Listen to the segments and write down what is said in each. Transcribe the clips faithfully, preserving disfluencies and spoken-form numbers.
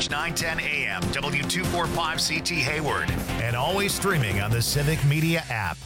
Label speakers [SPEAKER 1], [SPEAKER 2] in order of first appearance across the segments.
[SPEAKER 1] News, nine ten A M, W two forty-five C T Hayward, and always streaming on the Civic Media app.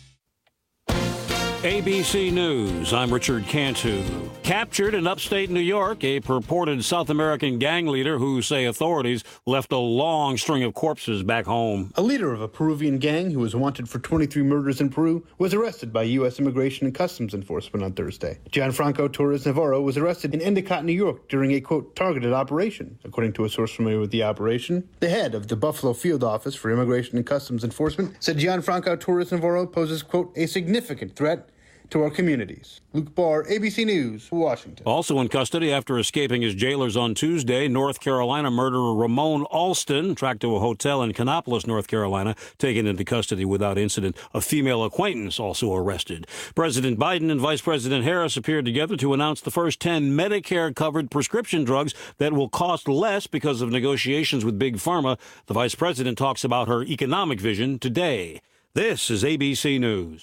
[SPEAKER 2] A B C News, I'm Richard Cantu. Captured in upstate New York, a purported South American gang leader who say authorities left a long string of corpses back home.
[SPEAKER 3] A leader of a Peruvian gang who was wanted for twenty-three murders in Peru was arrested by U S Immigration and Customs Enforcement on Thursday. Gianfranco Torres Navarro was arrested in Endicott, New York during a, quote, targeted operation. According to a source familiar with the operation, the head of the Buffalo Field Office for Immigration and Customs Enforcement said Gianfranco Torres Navarro poses, quote, a significant threat to our communities. Luke Barr, A B C News, Washington.
[SPEAKER 2] Also in custody after escaping his jailers on Tuesday, North Carolina murderer Ramon Alston, tracked to a hotel in Kannapolis, North Carolina, taken into custody without incident. A female acquaintance also arrested. President Biden and Vice President Harris appeared together to announce the first ten Medicare-covered prescription drugs that will cost less because of negotiations with Big Pharma. The Vice President talks about her economic vision today. This is A B C News.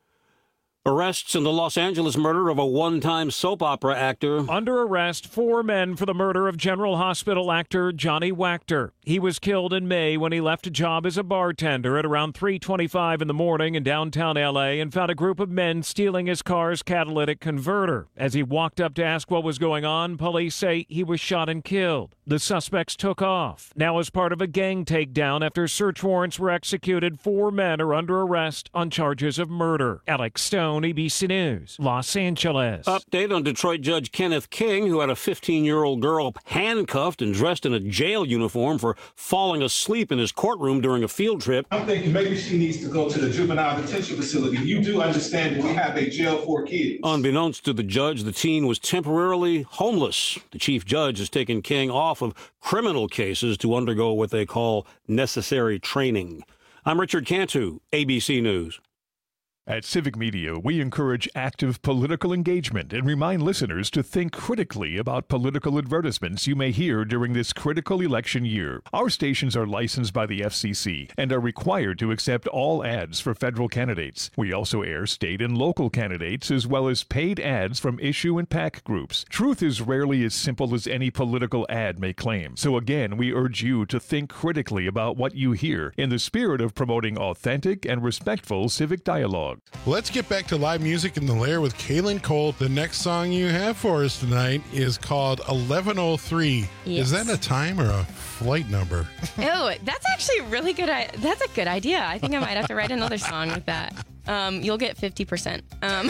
[SPEAKER 2] Arrests in the Los Angeles murder of a one-time soap opera actor.
[SPEAKER 4] Under arrest, four men for the murder of General Hospital actor Johnny Wachter. He was killed in May when he left a job as a bartender at around three twenty-five in the morning in downtown L A and found a group of men stealing his car's catalytic converter. As he walked up to ask what was going on, police say he was shot and killed. The suspects took off. Now, as part of a gang takedown after search warrants were executed, four men are under arrest on charges of murder. Alex Stone, A B C News, Los Angeles.
[SPEAKER 2] Update on Detroit Judge Kenneth King, who had a fifteen-year-old girl handcuffed and dressed in a jail uniform for falling asleep in his courtroom during a field trip.
[SPEAKER 5] I'm thinking maybe she needs to go to the juvenile detention facility. You do understand that we have a jail for kids.
[SPEAKER 2] Unbeknownst to the judge, the teen was temporarily homeless. The chief judge has taken King off of criminal cases to undergo what they call necessary training. I'm Richard Cantu, A B C News.
[SPEAKER 6] At Civic Media, we encourage active political engagement and remind listeners to think critically about political advertisements you may hear during this critical election year. Our stations are licensed by the F C C and are required to accept all ads for federal candidates. We also air state and local candidates as well as paid ads from issue and PAC groups. Truth is rarely as simple as any political ad may claim. So again, we urge you to think critically about what you hear in the spirit of promoting authentic and respectful civic dialogue.
[SPEAKER 7] Let's get back to live music in the Lair with Kaylin Cole. The next song you have for us tonight is called eleven oh three.
[SPEAKER 8] Yes.
[SPEAKER 7] Is that a time or a flight number?
[SPEAKER 8] Oh, that's actually a really good. I- that's a good idea. I think I might have to write another song with that. Um, you'll get fifty percent. Um.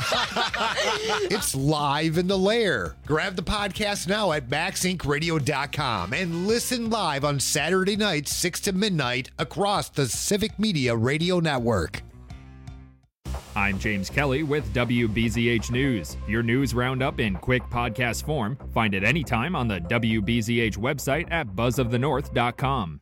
[SPEAKER 9] It's live in the Lair. Grab the podcast now at max inc radio dot com and listen live on Saturday nights, six to midnight across the Civic Media Radio Network.
[SPEAKER 10] I'm James Kelly with W B Z H News. Your news roundup in quick podcast form. Find it anytime on the W B Z H website at buzz of the north dot com.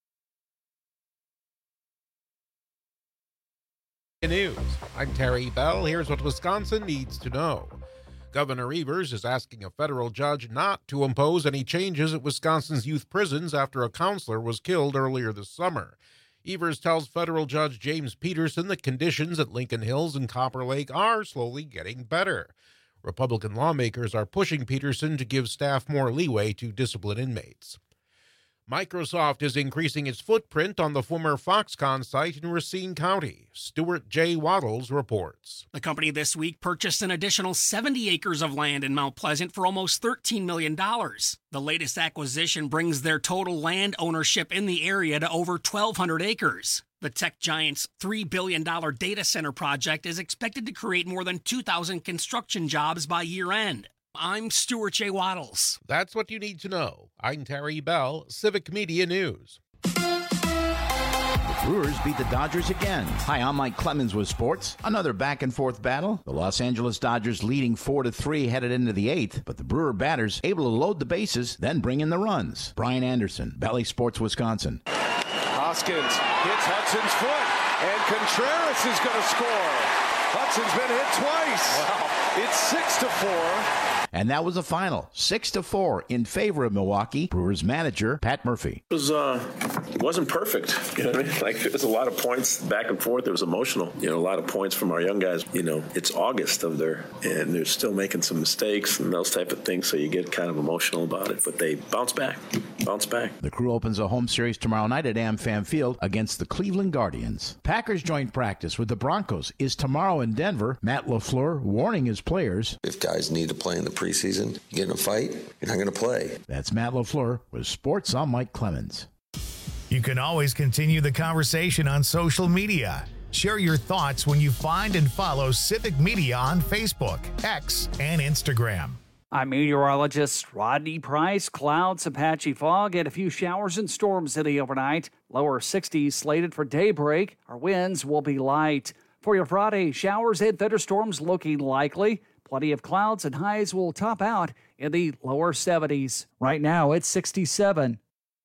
[SPEAKER 11] News. I'm Terry Bell. Here's what Wisconsin needs to know. Governor Evers is asking a federal judge not to impose any changes at Wisconsin's youth prisons after a counselor was killed earlier this summer. Evers tells federal judge James Peterson that conditions at Lincoln Hills and Copper Lake are slowly getting better. Republican lawmakers are pushing Peterson to give staff more leeway to discipline inmates. Microsoft is increasing its footprint on the former Foxconn site in Racine County. Stuart J. Waddles reports.
[SPEAKER 12] The company this week purchased an additional seventy acres of land in Mount Pleasant for almost thirteen million dollars. The latest acquisition brings their total land ownership in the area to over twelve hundred acres. The tech giant's three billion dollars data center project is expected to create more than two thousand construction jobs by year end. I'm Stuart J. Waddles.
[SPEAKER 11] That's what you need to know. I'm Terry Bell, Civic Media News.
[SPEAKER 13] The Brewers beat the Dodgers again. Hi, I'm Mike Clemens with sports. Another back-and-forth battle. The Los Angeles Dodgers leading four to three headed into the eighth, but the Brewer batters able to load the bases, then bring in the runs. Brian Anderson, Bally Sports, Wisconsin.
[SPEAKER 14] Hoskins hits Hudson's foot, and Contreras is going to score. Hudson's been hit twice. Wow. It's six to four.
[SPEAKER 13] And that was the final, six to four in favor of Milwaukee. Brewers manager Pat Murphy.
[SPEAKER 15] It was uh, it wasn't perfect. You know what I mean? Like, there was a lot of points back and forth. It was emotional. You know, a lot of points from our young guys. You know, it's August of their, and they're still making some mistakes and those type of things. So you get kind of emotional about it, but they bounce back. bounce back.
[SPEAKER 13] The Crew opens a home series tomorrow night at AmFam Field against the Cleveland Guardians. Packers joint practice with the Broncos is tomorrow in Denver. Matt LaFleur warning his players.
[SPEAKER 16] If guys need to play in the preseason, you get in a fight, you're not going to play.
[SPEAKER 13] That's Matt LaFleur with Sports. I'm Mike Clemens.
[SPEAKER 1] You can always continue the conversation on social media. Share your thoughts when you find and follow Civic Media on Facebook, X, and Instagram.
[SPEAKER 17] I'm meteorologist Rodney Price. Clouds, some patchy fog, and a few showers and storms in the overnight. Lower sixties slated for daybreak. Our winds will be light. For your Friday, showers and thunderstorms looking likely. Plenty of clouds and highs will top out in the lower seventies. Right now, it's sixty-seven.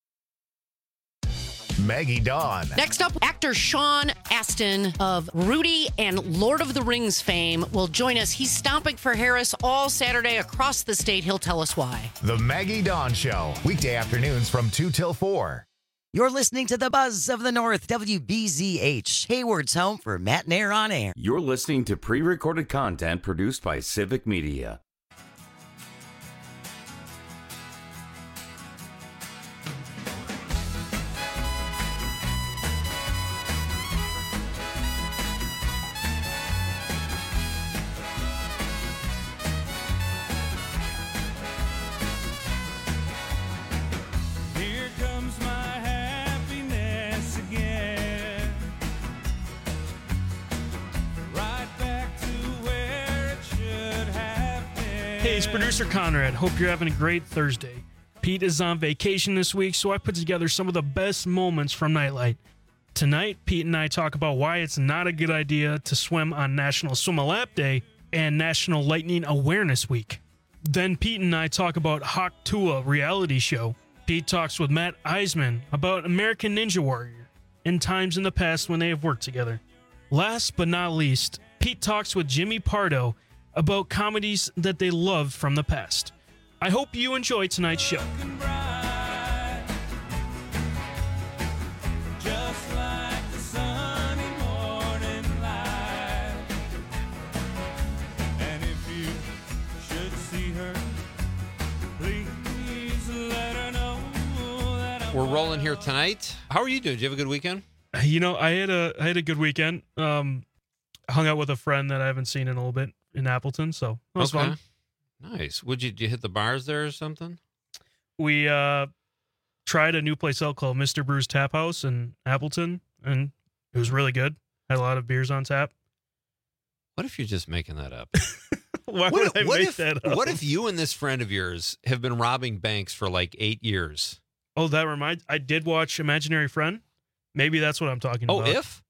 [SPEAKER 1] Maggie Dawn.
[SPEAKER 18] Next up, actor Sean Astin of Rudy and Lord of the Rings fame will join us. He's stomping for Harris all Saturday across the state. He'll tell us why.
[SPEAKER 1] The Maggie Dawn Show, weekday afternoons from two till four.
[SPEAKER 19] You're listening to the Buzz of the North, W B Z H, Hayward's home for Matt and Air on Air.
[SPEAKER 20] You're listening to pre-recorded content produced by Civic Media.
[SPEAKER 21] Hey, it's producer Conrad. Hope you're having a great Thursday. Pete is on vacation this week, so I put together some of the best moments from Nightlight. Tonight, Pete and I talk about why it's not a good idea to swim on National Swim a Lap Day and National Lightning Awareness Week. Then Pete and I talk about Hawk Tuah reality show. Pete talks with Matt Eisman about American Ninja Warrior and times in the past when they have worked together. Last but not least, Pete talks with Jimmy Pardo about comedies that they loved from the past. I hope you enjoy tonight's show.
[SPEAKER 22] We're rolling here tonight. How are you doing? Did you have a good weekend?
[SPEAKER 21] You know, I had a I had a good weekend. Um, hung out with a friend that I haven't seen in a little bit in Appleton, so it was
[SPEAKER 22] okay.
[SPEAKER 21] fun.
[SPEAKER 22] Nice. Would you, did you hit the bars there or something?
[SPEAKER 21] We uh, tried a new place out called Mister Brew's Tap House in Appleton, and it was really good. Had a lot of beers on tap.
[SPEAKER 22] What if you're just making that up?
[SPEAKER 21] Why
[SPEAKER 22] what,
[SPEAKER 21] would I
[SPEAKER 22] what
[SPEAKER 21] make
[SPEAKER 22] if,
[SPEAKER 21] that up?
[SPEAKER 22] What if you and this friend of yours have been robbing banks for like eight years?
[SPEAKER 21] Oh, that reminds. I did watch Imaginary Friend. Maybe that's what I'm talking
[SPEAKER 22] Oh,
[SPEAKER 21] about.
[SPEAKER 22] if?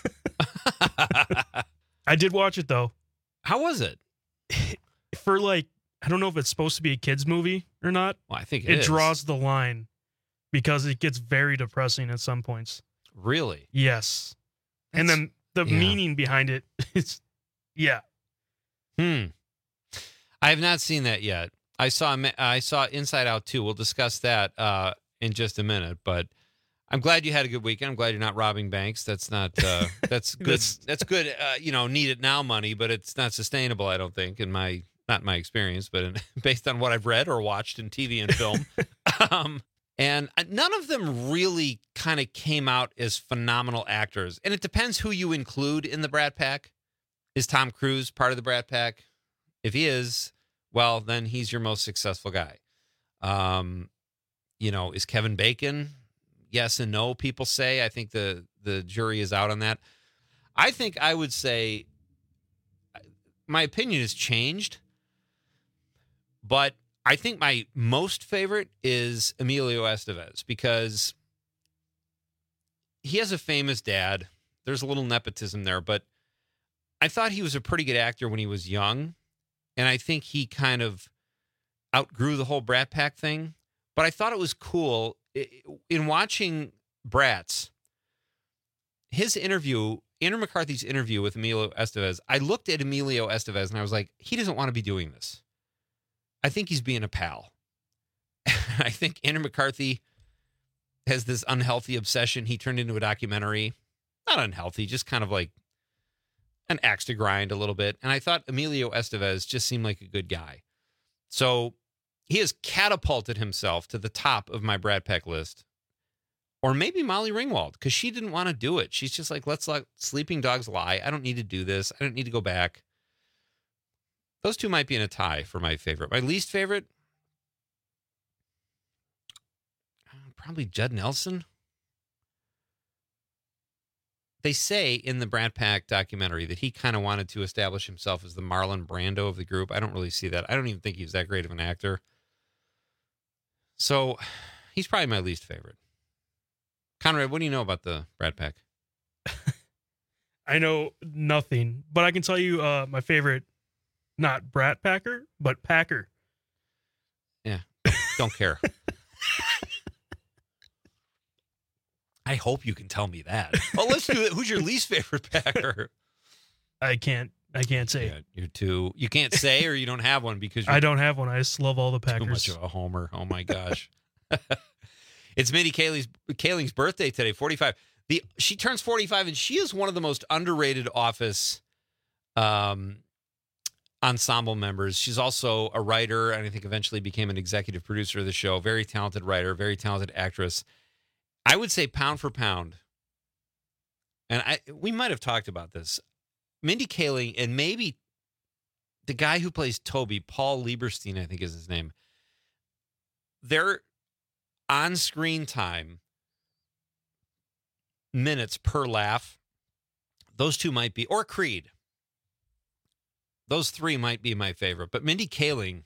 [SPEAKER 21] I did watch it though.
[SPEAKER 22] How was it?
[SPEAKER 21] For like, I don't know if it's supposed to be a kid's movie or not.
[SPEAKER 22] Well, I think it
[SPEAKER 21] it
[SPEAKER 22] is.
[SPEAKER 21] draws the line because it gets very depressing at some points.
[SPEAKER 22] Really?
[SPEAKER 21] Yes. and then the
[SPEAKER 22] yeah.
[SPEAKER 21] meaning behind it is, yeah.
[SPEAKER 22] Hmm. I have not seen that yet. I saw I saw Inside Out two. We'll discuss that uh, in just a minute. But I'm glad you had a good weekend. I'm glad you're not robbing banks. That's not uh, that's good. that's, that's good. Uh, you know, need it now money, but it's not sustainable. I don't think in my not my experience, but in, based on what I've read or watched in T V and film. um, and none of them really kind of came out as phenomenal actors. And it depends who you include in the Brat Pack. Is Tom Cruise part of the Brat Pack? If he is, well, then he's your most successful guy. Um, you know, is Kevin Bacon? Yes and no, people say. I think the, the jury is out on that. I think I would say my opinion has changed, but I think my most favorite is Emilio Estevez because he has a famous dad. There's a little nepotism there, but I thought he was a pretty good actor when he was young, and I think he kind of outgrew the whole Brat Pack thing. But I thought it was cool in watching Bratz, his interview, Andrew McCarthy's interview with Emilio Estevez. I looked at Emilio Estevez and I was like, he doesn't want to be doing this. I think he's being a pal. I think Andrew McCarthy has this unhealthy obsession. He turned into a documentary, not unhealthy, just kind of like an axe to grind a little bit. And I thought Emilio Estevez just seemed like a good guy. So he has catapulted himself to the top of my Brat Pack list. Or maybe Molly Ringwald, because she didn't want to do it. She's just like, let's let sleeping dogs lie. I don't need to do this. I don't need to go back. Those two might be in a tie for my favorite. My least favorite, probably Judd Nelson. They say in the Brat Pack documentary that he kind of wanted to establish himself as the Marlon Brando of the group. I don't really see that. I don't even think he was that great of an actor. So he's probably my least favorite. Conrad, what do you know about the Brat Pack?
[SPEAKER 21] I know nothing, but I can tell you uh, my favorite, not Brat Packer, but Packer.
[SPEAKER 22] Yeah, don't care. I hope you can tell me that. Well, let's do it. Who's your least favorite Packer?
[SPEAKER 21] I can't. I can't say.
[SPEAKER 22] Yeah, you're too. You can't say, or you don't have one because you're
[SPEAKER 21] I don't have one. I just love all the Packers.
[SPEAKER 22] Too much of a homer. Oh my gosh. It's Mindy Kaling's, Kaling's birthday today, forty-five. The She turns forty-five, and she is one of the most underrated Office um, ensemble members. She's also a writer, and I think eventually became an executive producer of the show. Very talented writer, very talented actress. I would say pound for pound, and I we might have talked about this, Mindy Kaling and maybe the guy who plays Toby, Paul Lieberstein, I think is his name, they're on-screen time, minutes per laugh, those two might be, or Creed. Those three might be my favorite. But Mindy Kaling,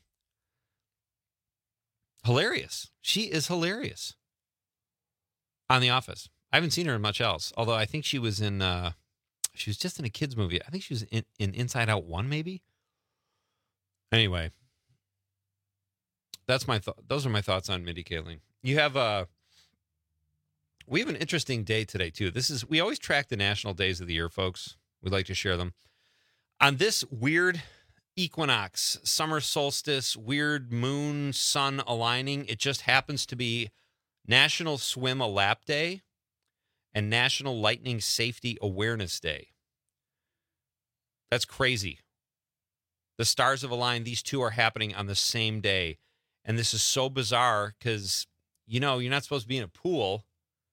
[SPEAKER 22] hilarious. She is hilarious on The Office. I haven't seen her in much else, although I think she was in, uh, she was just in a kid's movie. I think she was in, in Inside Out one, maybe? Anyway, that's my th- those are my thoughts on Mindy Kaling. You have a, we have an interesting day today too. This is, we always track the national days of the year, folks. We'd like to share them. On this weird equinox, summer solstice, weird moon sun aligning, it just happens to be National Swim a Lap Day and National Lightning Safety Awareness Day. That's crazy. The stars have aligned. These two are happening on the same day. And this is so bizarre because, you know, you're not supposed to be in a pool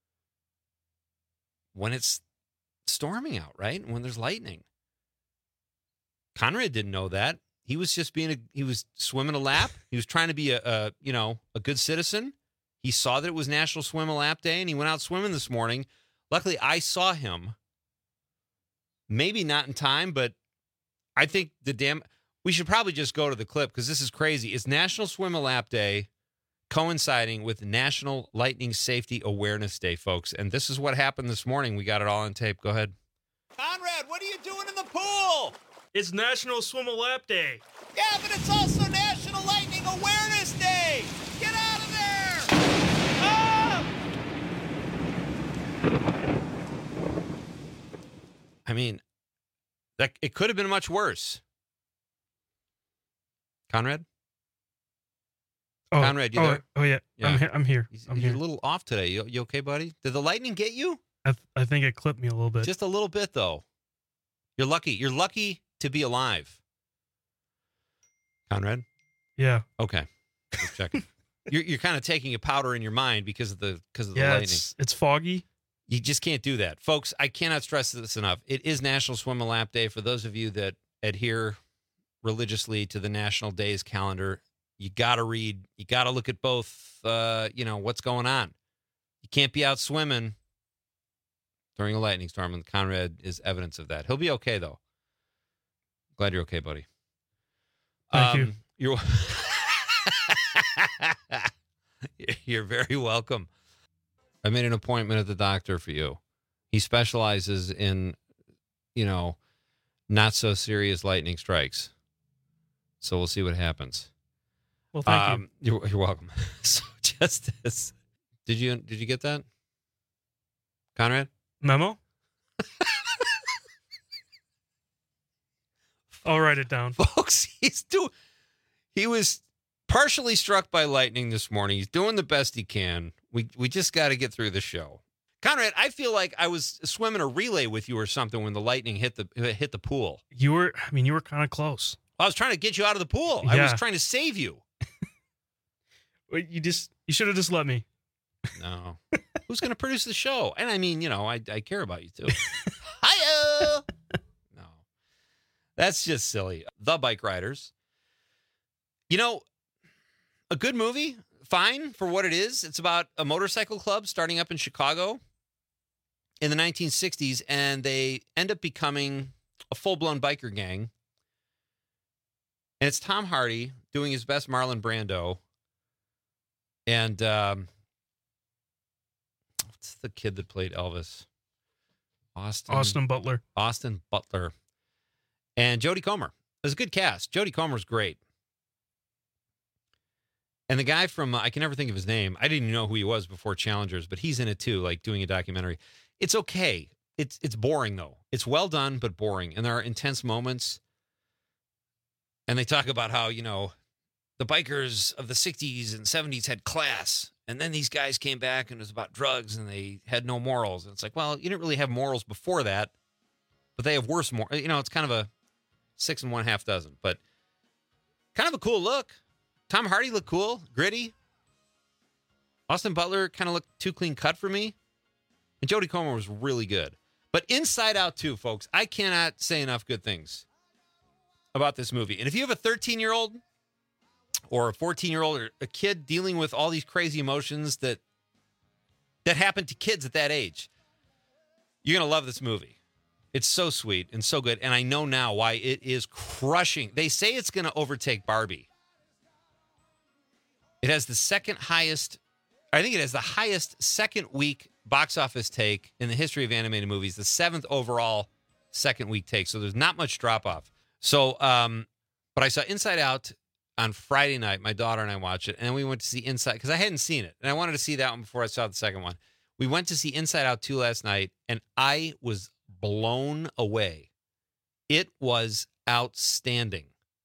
[SPEAKER 22] when it's storming out, right? When there's lightning. Conrad didn't know that. He was just being a, he was swimming a lap. He was trying to be a, a, you know, a good citizen. He saw that it was National Swim a Lap Day and he went out swimming this morning. Luckily, I saw him. Maybe not in time, but I think the damn, we should probably just go to the clip because this is crazy. It's National Swim a Lap Day coinciding with National Lightning Safety Awareness Day, folks. And this is what happened this morning. We got it all on tape. Go ahead.
[SPEAKER 3] Conrad, what are you doing in the pool?
[SPEAKER 21] It's National Swim a Lap Day.
[SPEAKER 3] Yeah, but it's also National Lightning Awareness Day. Get out of there! Ah!
[SPEAKER 22] I mean, that it could have been much worse. Conrad?
[SPEAKER 21] Oh,
[SPEAKER 22] Conrad, you
[SPEAKER 21] oh,
[SPEAKER 22] there?
[SPEAKER 21] Oh, yeah.
[SPEAKER 22] Yeah.
[SPEAKER 21] I'm, he- I'm here.
[SPEAKER 22] He's,
[SPEAKER 21] I'm
[SPEAKER 22] you're
[SPEAKER 21] here.
[SPEAKER 22] a little off today. You, you okay, buddy? Did the lightning get you?
[SPEAKER 21] I, th- I think it clipped me a little bit.
[SPEAKER 22] Just a little bit, though. You're lucky. You're lucky to be alive. Conrad?
[SPEAKER 21] Yeah.
[SPEAKER 22] Okay. Just checking. you're you're kind of taking a powder in your mind because of the because of the
[SPEAKER 21] Yeah,
[SPEAKER 22] lightning.
[SPEAKER 21] it's, it's foggy.
[SPEAKER 22] You just can't do that. Folks, I cannot stress this enough. It is National Swim a Lap Day. For those of you that adhere religiously to the national days calendar, you got to read, you got to look at both, uh, you know, what's going on. You can't be out swimming during a lightning storm, and Conrad is evidence of that. He'll be okay, though. Glad you're okay, buddy.
[SPEAKER 21] Thank
[SPEAKER 22] um,
[SPEAKER 21] you.
[SPEAKER 22] You're, you're very welcome. I made an appointment at the doctor for you. He specializes in, you know, not so serious lightning strikes. So we'll see what happens.
[SPEAKER 21] Well, thank
[SPEAKER 22] um, you. You're, you're welcome. So Justice, did you did you get that, Conrad?
[SPEAKER 21] Memo? I'll write it down.
[SPEAKER 22] Folks, he's do. He was partially struck by lightning this morning. He's doing the best he can. We we just got to get through the show. Conrad, I feel like I was swimming a relay with you or something when the lightning hit the hit the pool.
[SPEAKER 21] You were, I mean, you were kind of close.
[SPEAKER 22] I was trying to get you out of the pool. I
[SPEAKER 21] Yeah.
[SPEAKER 22] was trying to save you.
[SPEAKER 21] Wait, you just you should have just let me.
[SPEAKER 22] No. Who's going to produce the show? And I mean, you know, I, I care about you too. Hiya! No. That's just silly. The Bike Riders. You know, a good movie, fine for what it is. It's about a motorcycle club starting up in Chicago in the nineteen sixties, and they end up becoming a full-blown biker gang. And it's Tom Hardy doing his best Marlon Brando. And um, what's the kid that played Elvis? Austin.
[SPEAKER 21] Austin Butler.
[SPEAKER 22] Austin Butler. And Jodie Comer. It was a good cast. Jodie Comer's great. And the guy from, uh, I can never think of his name. I didn't even know who he was before Challengers, but he's in it too, like doing a documentary. It's okay. It's it's boring, though. It's well done, but boring. And there are intense moments. And they talk about how, you know, the bikers of the sixties and seventies had class. And then these guys came back and it was about drugs and they had no morals. And it's like, well, you didn't really have morals before that, but they have worse morals. You know, it's kind of a six and one half dozen, but kind of a cool look. Tom Hardy looked cool, gritty. Austin Butler kind of looked too clean cut for me. And Jodie Comer was really good. But Inside Out too, folks. I cannot say enough good things about this movie. And if you have a thirteen-year-old or a fourteen-year-old or a kid dealing with all these crazy emotions that that happen to kids at that age, you're going to love this movie. It's so sweet and so good. And I know now why it is crushing. They say it's going to overtake Barbie. It has the second highest, I think it has the highest second week box office take in the history of animated movies, the seventh overall second week take. So there's not much drop off. So, um, but I saw Inside Out on Friday night. My daughter and I watched it, and we went to see Inside because I hadn't seen it, and I wanted to see that one before I saw the second one. We went to see Inside Out two last night, and I was blown away. It was outstanding.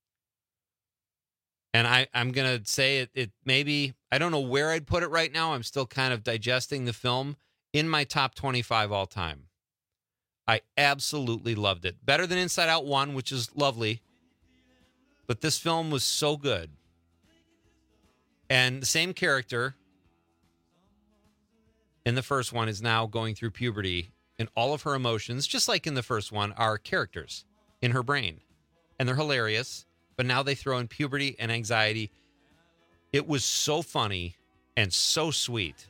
[SPEAKER 22] And I, I'm going to say it, it maybe, I don't know where I'd put it right now. I'm still kind of digesting the film. In my top twenty-five all time. I absolutely loved it. Better than Inside Out one, which is lovely. But this film was so good. And the same character in the first one is now going through puberty. And all of her emotions, just like in the first one, are characters in her brain. And they're hilarious. But now they throw in puberty and anxiety. It was so funny and so sweet.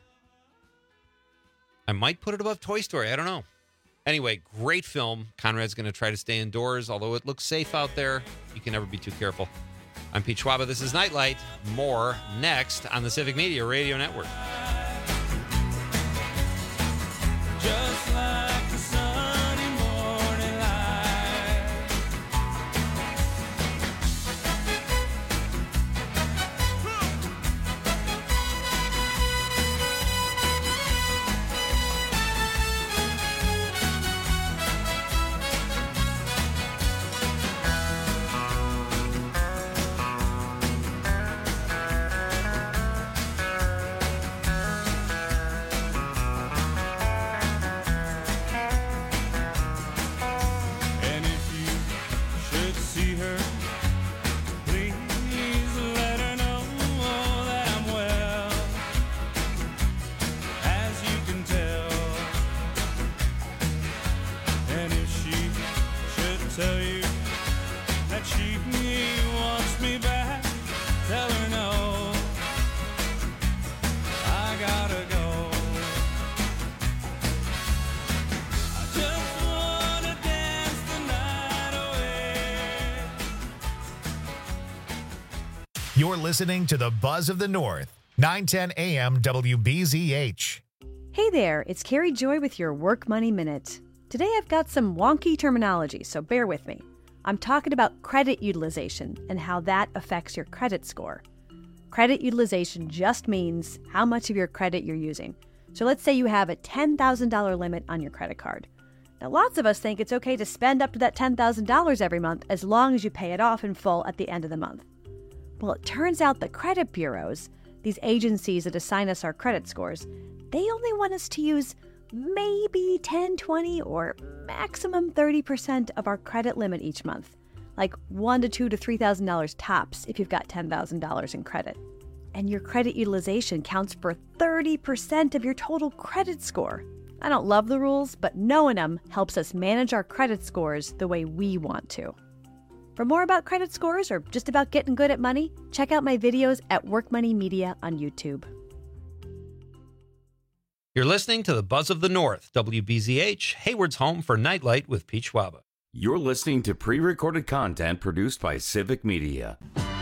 [SPEAKER 22] I might put it above Toy Story. I don't know. Anyway, great film. Conrad's going to try to stay indoors, although it looks safe out there. You can never be too careful. I'm Pete Schwaba. This is Nightlight. More next on the Civic Media Radio Network.
[SPEAKER 3] Just like the sunny morning light. And if you should see her, please let her know that I'm well, as you can tell. And if she should tell you that she wants me back, tell her no, I gotta go. I just wanna dance the night away.
[SPEAKER 1] You're listening to the Buzz of the North, nine ten A M W B Z H.
[SPEAKER 4] Hey there, it's Carrie Joy with your Work Money Minute. Today I've got some wonky terminology, so bear with me. I'm talking about credit utilization and how that affects your credit score. Credit utilization just means how much of your credit you're using. So let's say you have a ten thousand dollars limit on your credit card. Now lots of us think it's okay to spend up to that ten thousand dollars every month as long as you pay it off in full at the end of the month. Well, it turns out the credit bureaus, these agencies that assign us our credit scores, they only want us to use maybe ten, twenty, or maximum thirty percent of our credit limit each month. Like one to two to three thousand dollars tops if you've got ten thousand dollars in credit. And your credit utilization counts for thirty percent of your total credit score. I don't love the rules, but knowing them helps us manage our credit scores the way we want to. For more about credit scores or just about getting good at money, check out my videos at Work Money Media on YouTube.
[SPEAKER 22] You're listening to the Buzz of the North, W B Z H, Hayward's home for Nightlight with Pete Schwaba.
[SPEAKER 20] You're listening to pre-recorded content produced by Civic Media.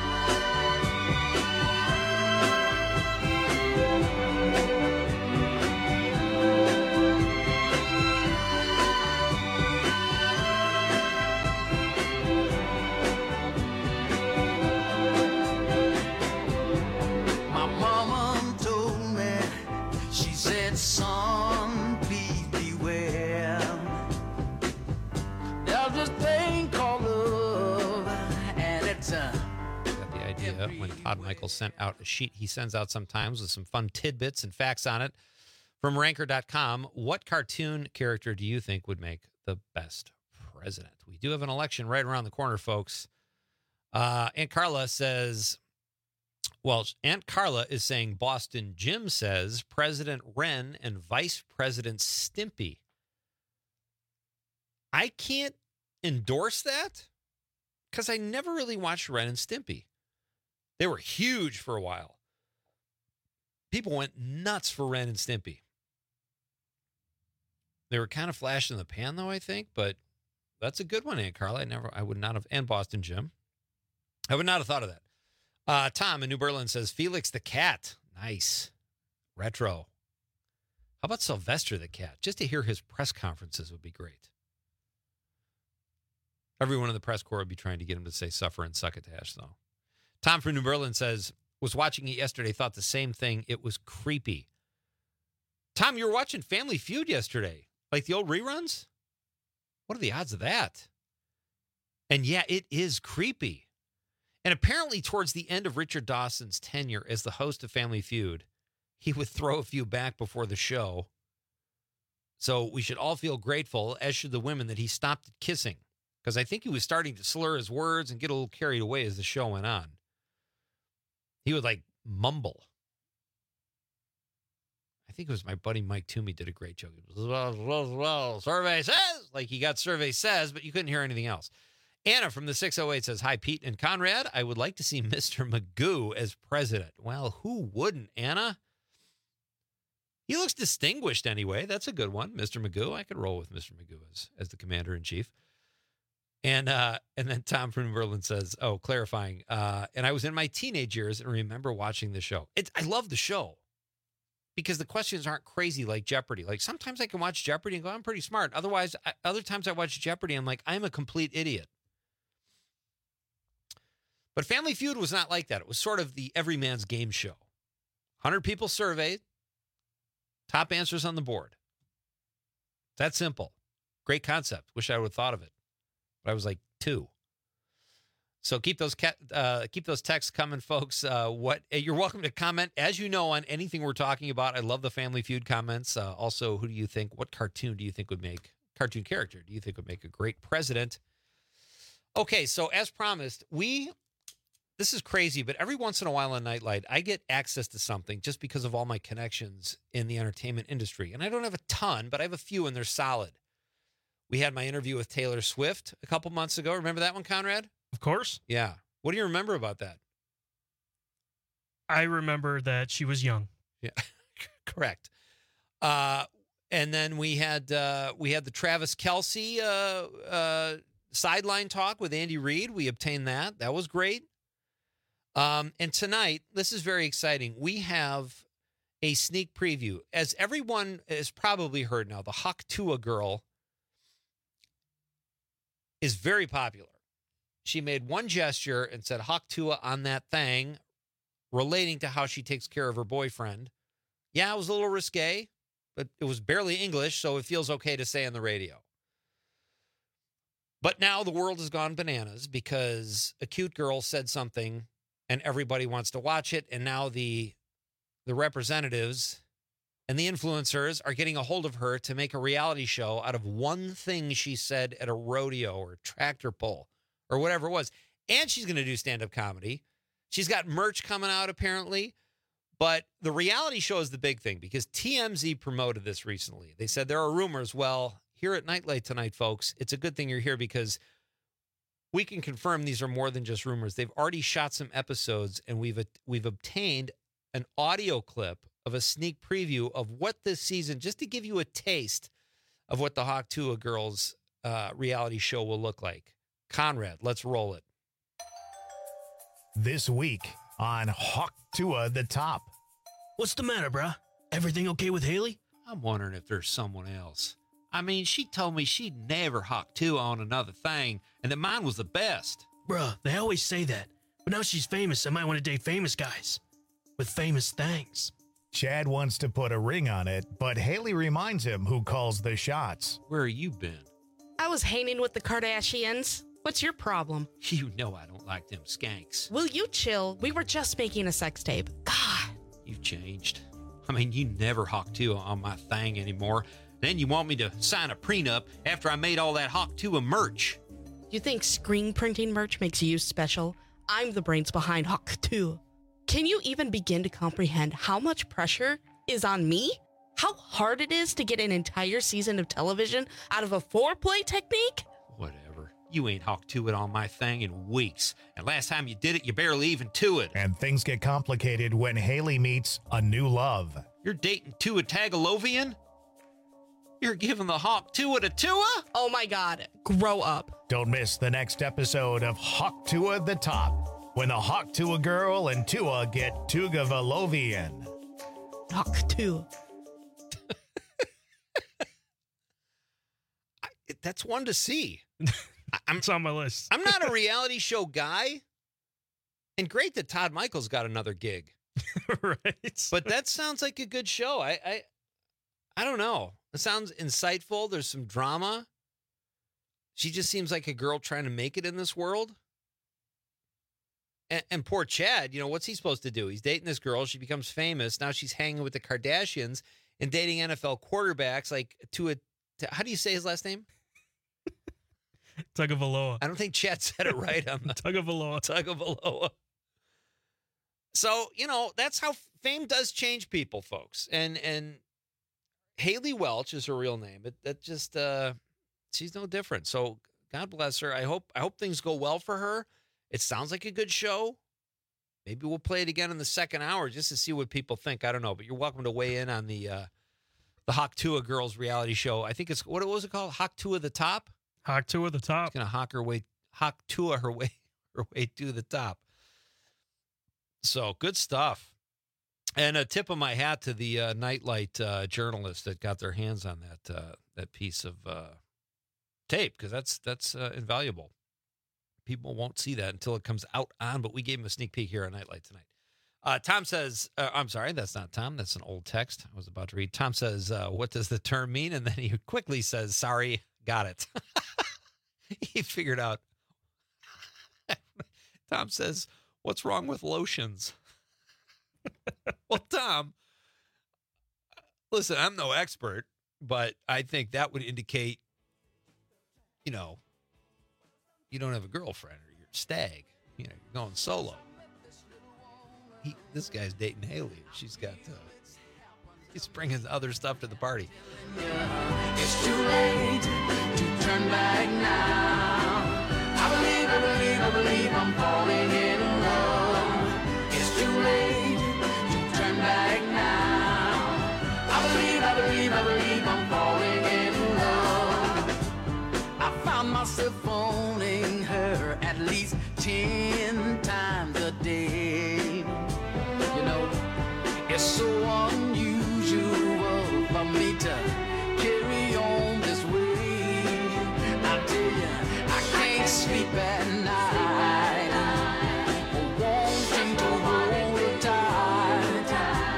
[SPEAKER 3] Son, please beware. There's this thing called love, and it's a.
[SPEAKER 22] Got the idea when Todd Michael sent out a sheet he sends out sometimes with some fun tidbits and facts on it from ranker dot com. What cartoon character do you think would make the best president? We do have an election right around the corner, folks. Uh, Aunt Carla says. Well, Aunt Carla is saying Boston Jim says President Wren and Vice President Stimpy. I can't endorse that because I never really watched Ren and Stimpy. They were huge for a while. People went nuts for Ren and Stimpy. They were kind of flash in the pan, though, I think, but that's a good one, Aunt Carla. I never, I would not have, and Boston Jim. I would not have thought of that. Uh, Tom in New Berlin says, Felix the Cat. Nice. Retro. How about Sylvester the Cat? Just to hear his press conferences would be great. Everyone in the press corps would be trying to get him to say suffer and succotash, though. Tom from New Berlin says, was watching it yesterday, thought the same thing. It was creepy. Tom, you were watching Family Feud yesterday. Like the old reruns? What are the odds of that? And yeah, it is creepy. And apparently towards the end of Richard Dawson's tenure as the host of Family Feud, he would throw a few back before the show. So we should all feel grateful, as should the women, that he stopped kissing. Because I think he was starting to slur his words and get a little carried away as the show went on. He would, like, mumble. I think it was my buddy Mike Toomey did a great joke. It was, well, well, well, survey says. Like he got survey says, but you couldn't hear anything else. Anna from the six oh eight says, hi, Pete and Conrad. I would like to see Mister Magoo as president. Well, who wouldn't, Anna? He looks distinguished anyway. That's a good one, Mister Magoo. I could roll with Mister Magoo as, as the commander-in-chief. And uh, and then Tom from Berlin says, oh, clarifying. Uh, and I was in my teenage years and remember watching the show. It, I love the show because the questions aren't crazy like Jeopardy. Like sometimes I can watch Jeopardy and go, I'm pretty smart. Otherwise, I, other times I watch Jeopardy, I'm like, I'm a complete idiot. But Family Feud was not like that. It was sort of the everyman's game show. one hundred people surveyed, top answers on the board. That simple. Great concept. Wish I would have thought of it. But I was like two. So keep those ca- uh, keep those texts coming, folks. Uh, what you're welcome to comment, as you know, on anything we're talking about. I love the Family Feud comments. Uh, also, who do you think, what cartoon do you think would make, cartoon character do you think would make a great president? Okay, so as promised, we... This is crazy, but every once in a while on Nightlight, I get access to something just because of all my connections in the entertainment industry. And I don't have a ton, but I have a few, and they're solid. We had my interview with Taylor Swift a couple months ago. Remember that one, Conrad?
[SPEAKER 21] Of course.
[SPEAKER 22] Yeah. What do you remember about that?
[SPEAKER 21] I remember that she was young.
[SPEAKER 22] Yeah, correct. Uh, and then we had uh, we had the Travis Kelce uh, uh, sideline talk with Andy Reid. We obtained that. That was great. Um, and tonight, this is very exciting. We have a sneak preview. As everyone has probably heard now, the Hawk Tuah girl is very popular. She made one gesture and said Hawk Tuah on that thing relating to how she takes care of her boyfriend. Yeah, it was a little risque, but it was barely English, so it feels okay to say on the radio. But now the world has gone bananas because a cute girl said something and everybody wants to watch it. And now the the representatives and the influencers are getting a hold of her to make a reality show out of one thing she said at a rodeo or tractor pull or whatever it was. And she's going to do stand-up comedy. She's got merch coming out, apparently. But the reality show is the big thing because T M Z promoted this recently. They said there are rumors. Well, here at Nightlight tonight, folks, it's a good thing you're here because we can confirm these are more than just rumors. They've already shot some episodes, and we've we've obtained an audio clip of a sneak preview of what this season, just to give you a taste of what the Hawk Tuah Girls uh, reality show will look like. Conrad, let's roll it.
[SPEAKER 1] This week on Hawk Tuah the Top.
[SPEAKER 2] What's the matter, bruh? Everything okay with Haley?
[SPEAKER 22] I'm wondering if there's someone else. I mean, she told me she'd never Hawk Tuah on another thing, and that mine was the best.
[SPEAKER 2] Bruh, they always say that. But now she's famous. I might want to date famous guys with famous things.
[SPEAKER 1] Chad wants to put a ring on it, but Haley reminds him who calls the shots.
[SPEAKER 22] Where have you been?
[SPEAKER 5] I was hanging with the Kardashians. What's your problem?
[SPEAKER 22] You know I don't like them skanks.
[SPEAKER 5] Will you chill? We were just making a sex tape. God.
[SPEAKER 22] You've changed. I mean, you never Hawk Tuah on my thing anymore. Then you want me to sign a prenup after I made all that Hawk Tuah merch.
[SPEAKER 5] You think screen printing merch makes you special? I'm the brains behind Hawk Tuah. Can you even begin to comprehend how much pressure is on me? How hard it is to get an entire season of television out of a foreplay technique?
[SPEAKER 22] Whatever. You ain't Hawk Tuah on my thing in weeks. And last time you did it, you barely even to it.
[SPEAKER 1] And things get complicated when Haley meets a new love.
[SPEAKER 22] You're dating Tua Tagovailoa? You're giving the Hawk Tuah to Tua?
[SPEAKER 5] Oh my God, grow up.
[SPEAKER 1] Don't miss the next episode of Hawk Tuah the Top, when the Hawk Tuah girl and Tua get Tagovailoa.
[SPEAKER 5] Hawk Tuah.
[SPEAKER 22] That's one to see.
[SPEAKER 21] I'm, it's on my list.
[SPEAKER 22] I'm not a reality show guy. And great that Todd Michaels got another gig.
[SPEAKER 21] Right.
[SPEAKER 22] But that sounds like a good show. I, I I don't know. It sounds insightful. There's some drama. She just seems like a girl trying to make it in this world. And, and poor Chad, you know, what's he supposed to do? He's dating this girl. She becomes famous. Now she's hanging with the Kardashians and dating N F L quarterbacks like to a, to, how do you say his last name?
[SPEAKER 21] Tagovailoa.
[SPEAKER 22] I don't think Chad said it right on the
[SPEAKER 21] Tagovailoa.
[SPEAKER 22] Tagovailoa. So, you know, that's how fame does change people, folks. And and Haley Welch is her real name. But that just uh she's no different. So God bless her. I hope I hope things go well for her. It sounds like a good show. Maybe we'll play it again in the second hour just to see what people think. I don't know, but you're welcome to weigh in on the uh the Hawk Tuah Girls reality show. I think it's what was it called? Hawk Tuah the Top?
[SPEAKER 21] Hawk Tuah the Top.
[SPEAKER 22] She's gonna hawk her way Hawk Tuah her way her way to the top. So good stuff. And a tip of my hat to the uh, Nightlight uh, journalists that got their hands on that uh, that piece of uh, tape, because that's that's uh, invaluable. People won't see that until it comes out on, but we gave them a sneak peek here on Nightlight tonight. Uh, Tom says, uh, I'm sorry, that's not Tom. That's an old text I was about to read. Tom says, uh, what does the term mean? And then he quickly says, sorry, got it. He figured out. Tom says, what's wrong with lotions? Well, Tom, listen, I'm no expert, but I think that would indicate, you know, you don't have a girlfriend or you're a stag. You know, you're going solo. He, this guy's dating Haley. She's got, uh, he's bringing other stuff to the party.
[SPEAKER 3] It's too late to turn back now. I believe, I believe, I believe I'm falling in love. It's too late to turn back now. I believe, I believe, I believe I'm falling in love. I found myself phoning her at least ten times a day. You know, it's so unusual for me to carry on this way. I tell you, I can't sleep at night, wanting to hold her tight.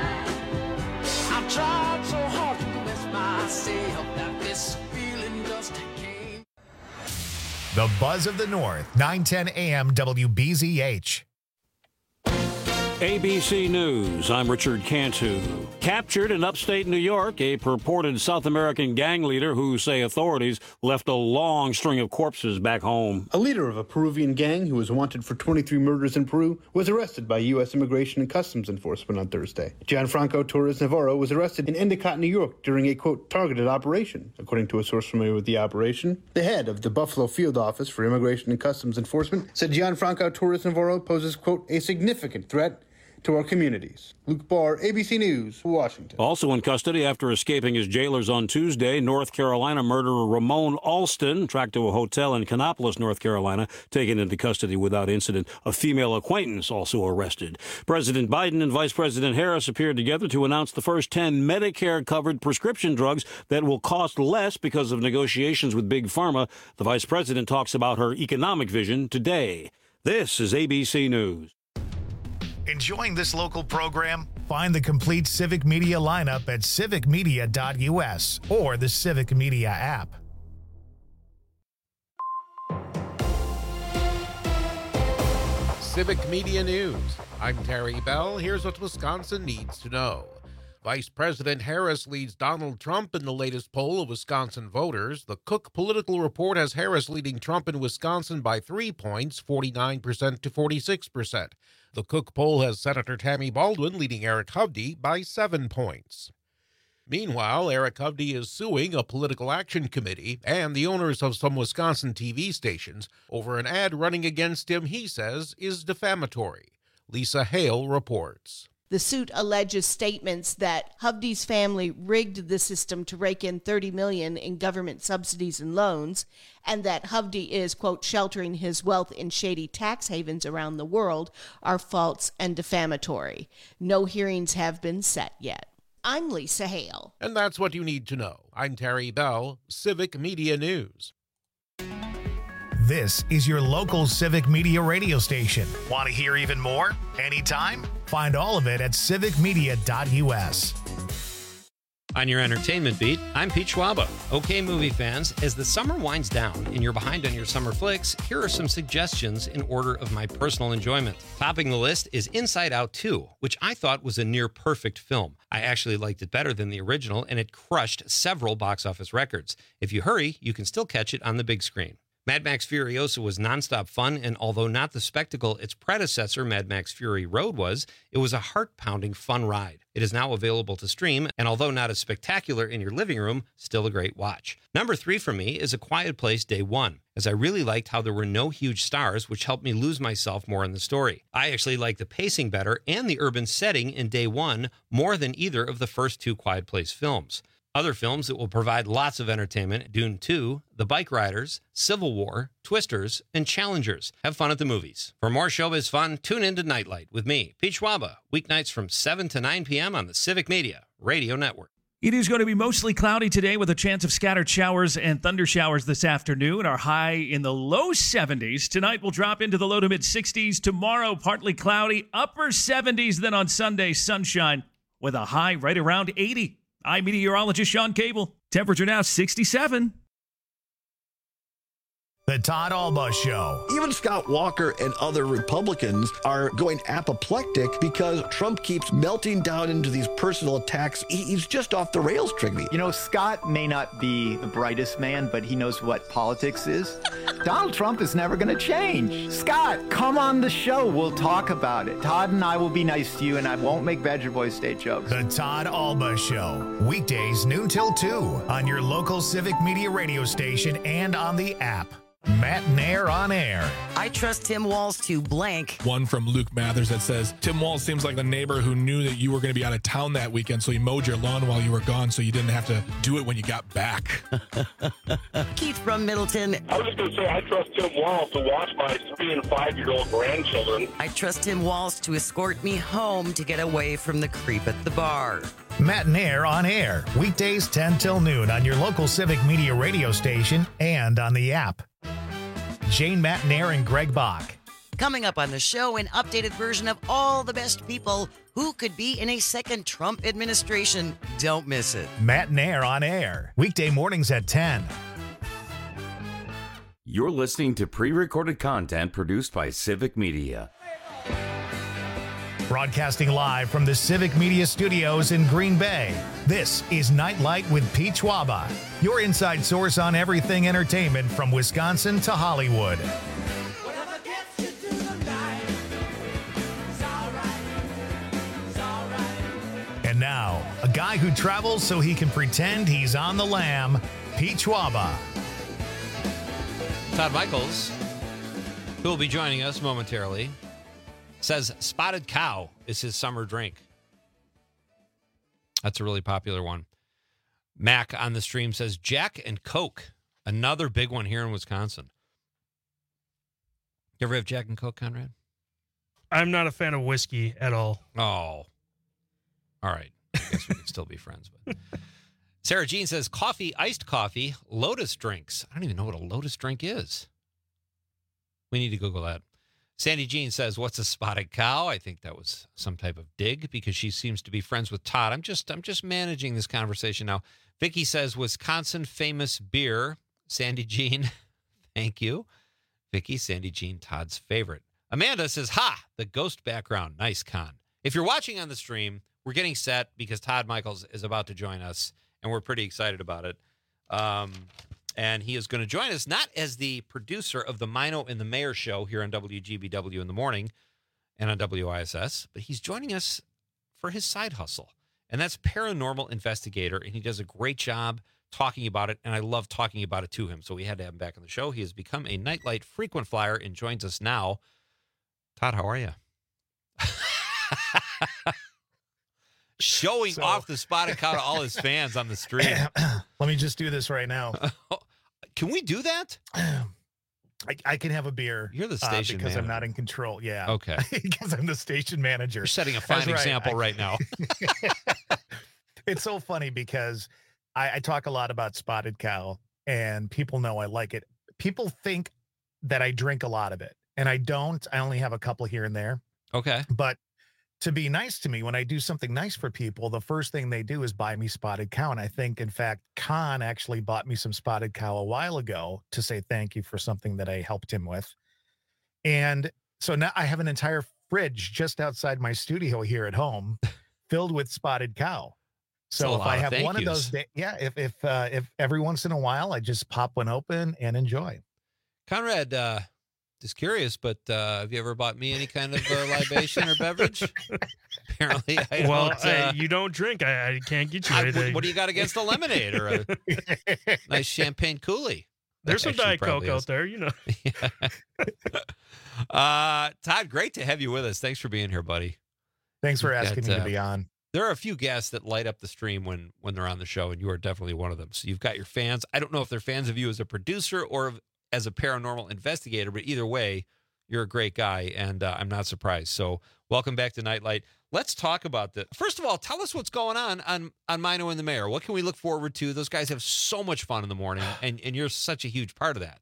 [SPEAKER 3] I tried so hard to convince myself that this feeling just came.
[SPEAKER 1] The Buzz of the North, nine ten a.m. W B Z H.
[SPEAKER 6] A B C News, I'm Richard Cantu. Captured in upstate New York, a purported South American gang leader who say authorities left a long string of corpses back home.
[SPEAKER 7] A leader of a Peruvian gang who was wanted for twenty-three murders in Peru was arrested by U S Immigration and Customs Enforcement on Thursday. Gianfranco Torres Navarro was arrested in Endicott, New York during a, quote, targeted operation, according to a source familiar with the operation. The head of the Buffalo Field Office for Immigration and Customs Enforcement said Gianfranco Torres Navarro poses, quote, a significant threat to our communities. Luke Barr, A B C News, Washington.
[SPEAKER 6] Also in custody after escaping his jailers on Tuesday, North Carolina murderer Ramon Alston, tracked to a hotel in Kannapolis, North Carolina, taken into custody without incident. A female acquaintance also arrested. President Biden and Vice President Harris appeared together to announce the first ten Medicare-covered prescription drugs that will cost less because of negotiations with Big Pharma. The Vice President talks about her economic vision today. This is A B C News.
[SPEAKER 1] Enjoying this local program? Find the complete Civic Media lineup at civic media dot U S or the Civic Media app.
[SPEAKER 11] Civic Media News. I'm Terry Bell. Here's what Wisconsin needs to know. Vice President Harris leads Donald Trump in the latest poll of Wisconsin voters. The Cook Political Report has Harris leading Trump in Wisconsin by three points, forty-nine percent to forty-six percent. The Cook poll has Senator Tammy Baldwin leading Eric Hovde by seven points. Meanwhile, Eric Hovde is suing a political action committee and the owners of some Wisconsin T V stations over an ad running against him he says is defamatory. Lisa Hale reports.
[SPEAKER 23] The suit alleges statements that Hovde's family rigged the system to rake in thirty million dollars in government subsidies and loans, and that Hovde is, quote, sheltering his wealth in shady tax havens around the world are false and defamatory. No hearings have been set yet. I'm Lisa Hale.
[SPEAKER 11] And that's what you need to know. I'm Terry Bell, Civic Media News.
[SPEAKER 1] This is your local Civic Media radio station. Want to hear even more? Anytime? Find all of it at civic media dot U S.
[SPEAKER 22] On your entertainment beat, I'm Pete Schwaba. Okay, movie fans, as the summer winds down and you're behind on your summer flicks, here are some suggestions in order of my personal enjoyment. Topping the list is Inside Out two, which I thought was a near-perfect film. I actually liked it better than the original, and it crushed several box office records. If you hurry, you can still catch it on the big screen. Mad Max Furiosa was nonstop fun, and although not the spectacle its predecessor, Mad Max Fury Road, was, it was a heart-pounding fun ride. It is now available to stream, and although not as spectacular in your living room, still a great watch. Number three for me is A Quiet Place Day One, as I really liked how there were no huge stars, which helped me lose myself more in the story. I actually like the pacing better and the urban setting in Day One more than either of the first two Quiet Place films. Other films that will provide lots of entertainment: Dune two, The Bike Riders, Civil War, Twisters, and Challengers. Have fun at the movies. For more showbiz fun, tune in to Nightlight with me, Pete Schwaba, weeknights from seven to nine p.m. on the Civic Media Radio Network.
[SPEAKER 24] It is going to be mostly cloudy today with a chance of scattered showers and thunder showers this afternoon. Our high in the low seventies. Tonight will drop into the low to mid sixties. Tomorrow, partly cloudy, upper seventies. Then on Sunday, sunshine with a high right around eighty. I'm meteorologist Sean Cable. Temperature now sixty-seven.
[SPEAKER 1] The Todd Alba Show.
[SPEAKER 25] Even Scott Walker and other Republicans are going apoplectic because Trump keeps melting down into these personal attacks. He, he's just off the rails, Trigby.
[SPEAKER 26] You know, Scott may not be the brightest man, but he knows what politics is. Donald Trump is never going to change. Scott, come on the show. We'll talk about it. Todd and I will be nice to you, and I won't make Badger Boy State jokes.
[SPEAKER 1] The Todd Alba Show. Weekdays, noon till two on your local Civic Media radio station and on the app. Matt Nair on air.
[SPEAKER 19] I trust Tim Walz to blank.
[SPEAKER 27] One from Luke Mathers that says, Tim Walz seems like the neighbor who knew that you were going to be out of town that weekend, so he mowed your lawn while you were gone so you didn't have to do it when you got back.
[SPEAKER 19] Keith from Middleton.
[SPEAKER 28] I was just going to say, I trust Tim Walz to watch my three and five-year-old grandchildren.
[SPEAKER 19] I trust Tim Walz to escort me home to get away from the creep at the bar.
[SPEAKER 1] Matt Nair on air. Weekdays ten till noon on your local Civic Media radio station and on the app. Jane Matt Nair and Greg Bach.
[SPEAKER 19] Coming up on the show, an updated version of all the best people who could be in a second Trump administration. Don't miss it.
[SPEAKER 1] Matt Nair on air. Weekday mornings at ten.
[SPEAKER 20] You're listening to pre-recorded content produced by Civic Media.
[SPEAKER 1] Broadcasting live from the Civic Media Studios in Green Bay, this is Nightlight with Pete Schwaba, your inside source on everything entertainment from Wisconsin to Hollywood. And now, a guy who travels so he can pretend he's on the lam, Pete Schwaba.
[SPEAKER 22] Todd Michaels, who will be joining us momentarily, says Spotted Cow is his summer drink. That's a really popular one. Mac on the stream says Jack and Coke, another big one here in Wisconsin. You ever have Jack and Coke, Conrad?
[SPEAKER 21] I'm not a fan of whiskey at all.
[SPEAKER 22] Oh. All right. I guess we can still be friends. But Sarah Jean says coffee, iced coffee, Lotus drinks. I don't even know what a Lotus drink is. We need to Google that. Sandy Jean says, what's a Spotted Cow? I think that was some type of dig because she seems to be friends with Todd. I'm just I'm just managing this conversation now. Vicky says, Wisconsin famous beer. Sandy Jean, thank you. Vicky, Sandy Jean, Todd's favorite. Amanda says, ha, the ghost background. Nice, Con. If you're watching on the stream, we're getting set because Todd Michaels is about to join us, and we're pretty excited about it. Um, and he is going to join us not as the producer of the Mino and the Mayor show here on W G B W in the morning and on W I S S, but he's joining us for his side hustle, and that's paranormal investigator, and he does a great job talking about it, and I love talking about it to him, so we had to have him back on the show. He has become a Nightlight frequent flyer and joins us now. Todd, how are you? Showing
[SPEAKER 1] So-
[SPEAKER 22] off the Spotted Cow to all his fans on the street.
[SPEAKER 1] Let me just do this right now.
[SPEAKER 22] Can we do that?
[SPEAKER 1] I, I can have a beer.
[SPEAKER 22] You're the
[SPEAKER 1] uh,
[SPEAKER 22] station
[SPEAKER 1] because I'm
[SPEAKER 22] manager.
[SPEAKER 1] not in control. Yeah.
[SPEAKER 22] Okay.
[SPEAKER 1] Because I'm the station manager.
[SPEAKER 22] You're setting a
[SPEAKER 1] That's
[SPEAKER 22] fine
[SPEAKER 1] right.
[SPEAKER 22] example
[SPEAKER 1] I-
[SPEAKER 22] right now.
[SPEAKER 1] It's so funny because I, I talk a lot about Spotted Cow, and people know I like it. People think that I drink a lot of it, and I don't. I only have a couple here and there.
[SPEAKER 22] Okay.
[SPEAKER 1] But to be nice to me, when I do something nice for people, the first thing they do is buy me Spotted Cow. And I think, in fact, Khan actually bought me some Spotted Cow a while ago to say thank you for something that I helped him with. And so now I have an entire fridge just outside my studio here at home filled with Spotted Cow.
[SPEAKER 22] That's a
[SPEAKER 1] So if
[SPEAKER 22] lot
[SPEAKER 1] I
[SPEAKER 22] of
[SPEAKER 1] have
[SPEAKER 22] thank
[SPEAKER 1] one of
[SPEAKER 22] yous.
[SPEAKER 1] those days, yeah, if if uh, if every once in a while I just pop one open and enjoy.
[SPEAKER 22] Conrad, uh, just curious, but uh, have you ever bought me any kind of uh, libation or beverage? Apparently, I
[SPEAKER 21] well,
[SPEAKER 22] don't.
[SPEAKER 21] uh,
[SPEAKER 22] Uh,
[SPEAKER 21] you don't drink. I, I can't get you
[SPEAKER 22] I-
[SPEAKER 21] anything.
[SPEAKER 22] what, what do you got against a lemonade or a nice champagne coulis?
[SPEAKER 21] There's some
[SPEAKER 22] Actually
[SPEAKER 21] Diet Coke
[SPEAKER 22] probably
[SPEAKER 21] out
[SPEAKER 22] is.
[SPEAKER 21] there, you know.
[SPEAKER 22] Uh, Todd, great to have you with us. Thanks for being here, buddy.
[SPEAKER 1] Thanks for
[SPEAKER 22] We've got,
[SPEAKER 1] asking me
[SPEAKER 22] uh,
[SPEAKER 1] to be on.
[SPEAKER 22] There are a few guests that light up the stream when when they're on the show, and you are definitely one of them. So you've got your fans. I don't know if they're fans of you as a producer or of- as a paranormal investigator, but either way, you're a great guy, and uh, I'm not surprised. So welcome back to Nightlight. Let's talk about the. First of all, tell us what's going on on on Mino and the Mayor. What can we look forward to? Those guys have so much fun in the morning, and and you're such a huge part of that.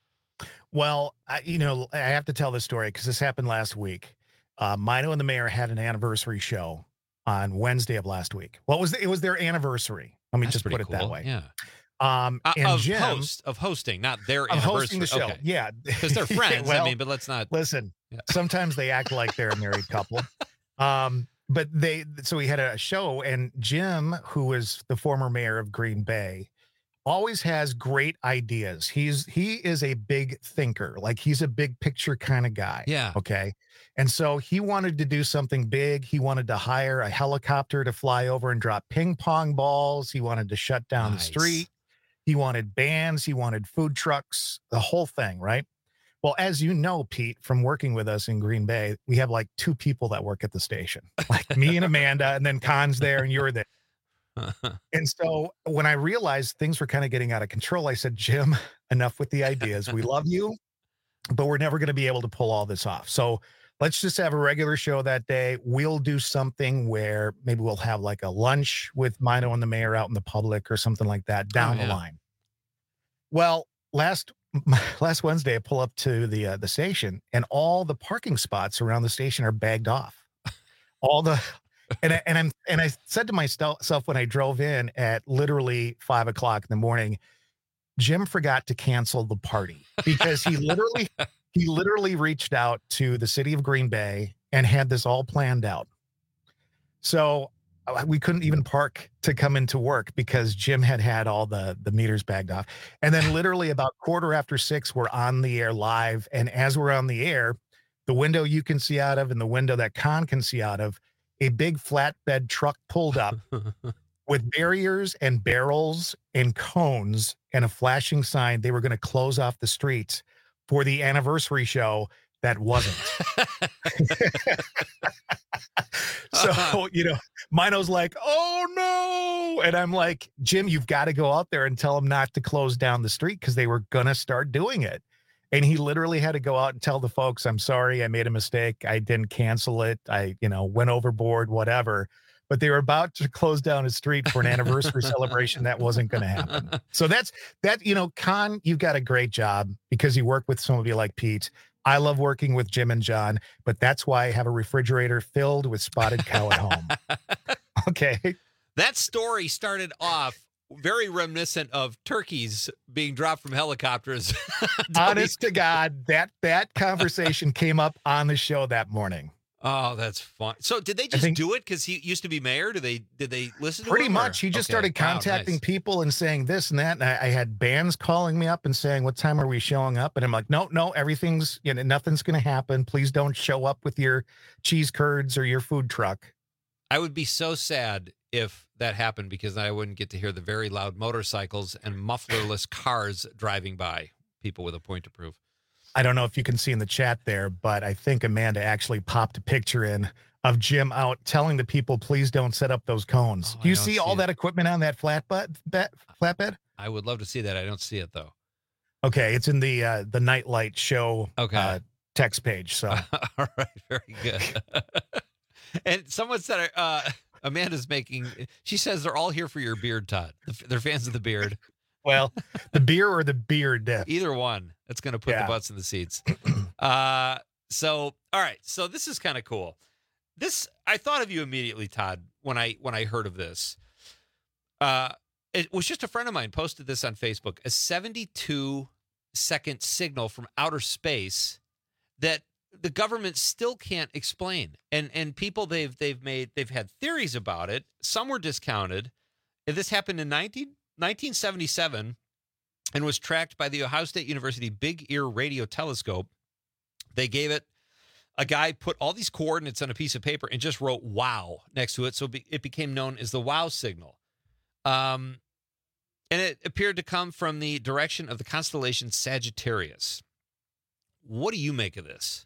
[SPEAKER 1] Well, I, you know, I have to tell this story because this happened last week. Uh, Mino and the Mayor had an anniversary show on Wednesday of last week. Well, it was it was their anniversary. Let me
[SPEAKER 22] That's
[SPEAKER 1] just put
[SPEAKER 22] pretty
[SPEAKER 1] it that
[SPEAKER 22] cool.
[SPEAKER 1] way.
[SPEAKER 22] Yeah.
[SPEAKER 1] Um,
[SPEAKER 22] Uh,
[SPEAKER 1] and
[SPEAKER 22] of
[SPEAKER 1] Jim,
[SPEAKER 22] host of hosting, not their
[SPEAKER 1] of
[SPEAKER 22] anniversary.
[SPEAKER 1] hosting the show.
[SPEAKER 22] Okay.
[SPEAKER 1] Yeah,
[SPEAKER 22] because they're friends. I
[SPEAKER 1] Well,
[SPEAKER 22] mean, but let's not.
[SPEAKER 1] Listen,
[SPEAKER 22] Yeah.
[SPEAKER 1] sometimes they act like they're a married couple. Um, but they so we had a show, and Jim, who was the former mayor of Green Bay, always has great ideas. He's he is a big thinker, like he's a big picture kind of guy.
[SPEAKER 22] Yeah.
[SPEAKER 1] Okay. And so he wanted to do something big. He wanted to hire a helicopter to fly over and drop ping pong balls. He wanted to shut down
[SPEAKER 22] Nice.
[SPEAKER 1] the street. He wanted bands. He wanted food trucks, the whole thing, right? Well, as you know, Pete, from working with us in Green Bay, we have like two people that work at the station, like me and Amanda, and then Con's there and you're there. And so when I realized things were kind of getting out of control, I said, Jim, enough with the ideas. We love you, but we're never going to be able to pull all this off. So let's just have a regular show that day. We'll do something where maybe we'll have like a lunch with Mino and the Mayor out in the public or something like that down
[SPEAKER 22] Oh, yeah.
[SPEAKER 1] the line. Well, last last Wednesday, I pull up to the uh, the station, and all the parking spots around the station are bagged off. All the and I, and I'm and I said to myself when I drove in at literally five o'clock in the morning, Jim forgot to cancel the party because he literally he literally reached out to the city of Green Bay and had this all planned out. So uh, we couldn't even park to come into work because Jim had had all the, the meters bagged off. And then literally about quarter after six, we're on the air live. And as we're on the air, the window you can see out of and the window that Con can see out of, a big flatbed truck pulled up with barriers and barrels and cones and a flashing sign. They were going to close off the streets for the anniversary show that wasn't. So, you know, Mino's like, oh no. And I'm like, Jim, you've got to go out there and tell them not to close down the street because they were going to start doing it. And he literally had to go out and tell the folks, I'm sorry, I made a mistake. I didn't cancel it. I, you know, went overboard, whatever. But they were about to close down a street for an anniversary celebration that wasn't going to happen. So that's that, you know, Con, you've got a great job because you work with somebody like Pete. I love working with Jim and John, but that's why I have a refrigerator filled with Spotted Cow at home. Okay.
[SPEAKER 22] That story started off very reminiscent of turkeys being dropped from helicopters.
[SPEAKER 1] Honest to God, that that conversation came up on the show that morning.
[SPEAKER 22] Oh, that's fun. So did they just
[SPEAKER 1] think-
[SPEAKER 22] do it because he used to be mayor? Did they did they listen to
[SPEAKER 1] Pretty
[SPEAKER 22] him?
[SPEAKER 1] much.
[SPEAKER 22] or-
[SPEAKER 1] He just
[SPEAKER 22] Okay.
[SPEAKER 1] started
[SPEAKER 22] Wow,
[SPEAKER 1] contacting
[SPEAKER 22] nice.
[SPEAKER 1] people and saying this and that. And I, I had bands calling me up and saying, what time are we showing up? And I'm like, no, no, everything's, you know, nothing's going to happen. Please don't show up with your cheese curds or your food truck.
[SPEAKER 22] I would be so sad if that happened because I wouldn't get to hear the very loud motorcycles and mufflerless cars driving by. People with a point to prove.
[SPEAKER 1] I don't know if you can see in the chat there, but I think Amanda actually popped a picture in of Jim out telling the people, please don't set up those cones.
[SPEAKER 22] Oh,
[SPEAKER 1] Do you
[SPEAKER 22] I don't
[SPEAKER 1] see
[SPEAKER 22] see
[SPEAKER 1] all
[SPEAKER 22] it.
[SPEAKER 1] that equipment on that flatbed? That flatbed?
[SPEAKER 22] I would love to see that. I don't see it though.
[SPEAKER 1] Okay, it's in the uh, the Nightlight show
[SPEAKER 22] Okay.
[SPEAKER 1] uh, text page. So
[SPEAKER 22] All right, very good. And someone said, uh, Amanda's making, she says they're all here for your beard, Todd. They're fans of the beard.
[SPEAKER 1] well, the beer or the beard.
[SPEAKER 22] Either one. That's going to put
[SPEAKER 1] Yeah.
[SPEAKER 22] the butts in the seats. Uh, so, all right. So this is kind of cool. This, I thought of you immediately, Todd, when I, when I heard of this. Uh, it was just a friend of mine posted this on Facebook, a seventy-two second signal from outer space that the government still can't explain. And, and people they've, they've made, they've had theories about it. Some were discounted. And this happened in nineteen seventy-seven and was tracked by the Ohio State University Big Ear Radio Telescope. They gave it, a guy put all these coordinates on a piece of paper and just wrote wow next to it. So be- it became known as the wow signal. Um, and it appeared to come from the direction of the constellation Sagittarius. What do you make of this?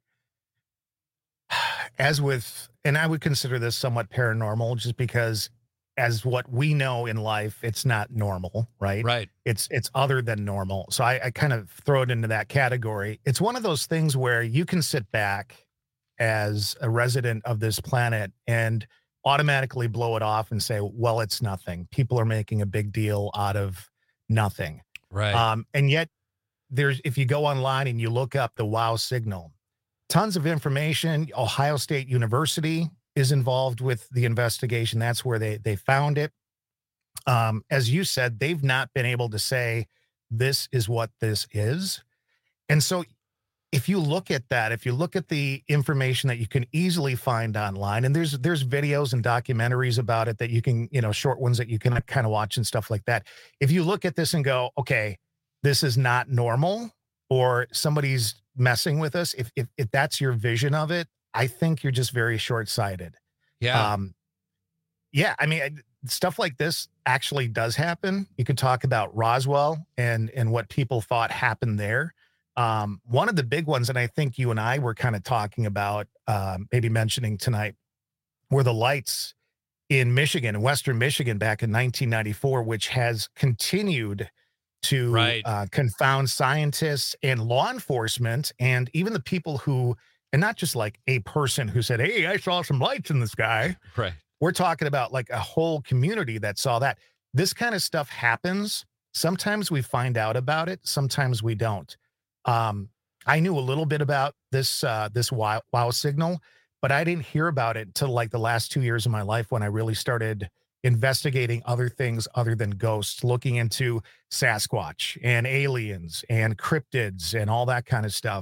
[SPEAKER 1] As with, and I would consider this somewhat paranormal just because as what we know in life, it's not normal, right?
[SPEAKER 22] Right.
[SPEAKER 1] It's, it's other than normal. So I, I kind of throw it into that category. It's one of those things where you can sit back as a resident of this planet and automatically blow it off and say, well, it's nothing. People are making a big deal out of nothing.
[SPEAKER 22] Right.
[SPEAKER 1] Um, and yet there's, if you go online and you look up the wow signal, tons of information. Ohio State University is involved with the investigation. That's where they, they found it. Um, as you said, they've not been able to say this is what this is. And so if you look at that, if you look at the information that you can easily find online, and there's, there's videos and documentaries about it that you can, you know, short ones that you can kind of watch and stuff like that. If you look at this and go, okay, this is not normal, or somebody's messing with us, if, if if that's your vision of it, I think you're just very short-sighted.
[SPEAKER 22] Yeah.
[SPEAKER 1] Um, yeah, I mean, I- stuff like this actually does happen. You could talk about Roswell and and what people thought happened there. Um, one of the big ones, and I think you and I were kind of talking about, um, maybe mentioning tonight, were the lights in Michigan, in Western Michigan, back in nineteen ninety-four, which has continued to
[SPEAKER 22] Right.
[SPEAKER 1] uh, confound scientists and law enforcement, and even the people who, and not just like a person who said, hey, I saw some lights in the sky.
[SPEAKER 22] Right.
[SPEAKER 1] We're talking about like a whole community that saw that. This kind of stuff happens. Sometimes we find out about it. Sometimes we don't. Um, I knew a little bit about this, uh, this wow, wow signal, but I didn't hear about it until like the last two years of my life when I really started investigating other things other than ghosts, looking into Sasquatch and aliens and cryptids and all that kind of stuff.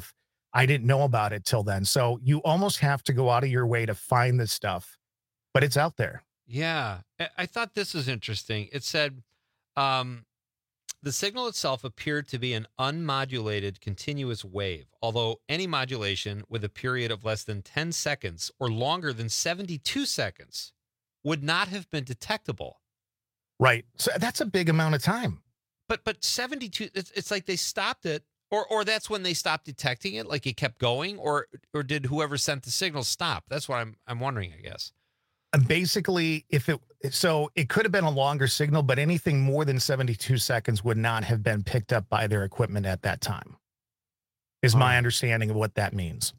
[SPEAKER 1] I didn't know about it till then. So you almost have to go out of your way to find this stuff, but it's out there.
[SPEAKER 22] Yeah. I, I thought this was interesting. It said um, the signal itself appeared to be an unmodulated continuous wave, although any modulation with a period of less than ten seconds or longer than seventy-two seconds would not have been detectable.
[SPEAKER 1] Right. So that's a big amount of time.
[SPEAKER 22] But but seventy-two, it's, it's like they stopped it, or or that's when they stopped detecting it, like it kept going, or or did whoever sent the signal stop? That's what I'm I'm wondering, I guess.
[SPEAKER 1] And basically, if it so it could have been a longer signal, but anything more than seventy-two seconds would not have been picked up by their equipment at that time. Is my understanding of what that means.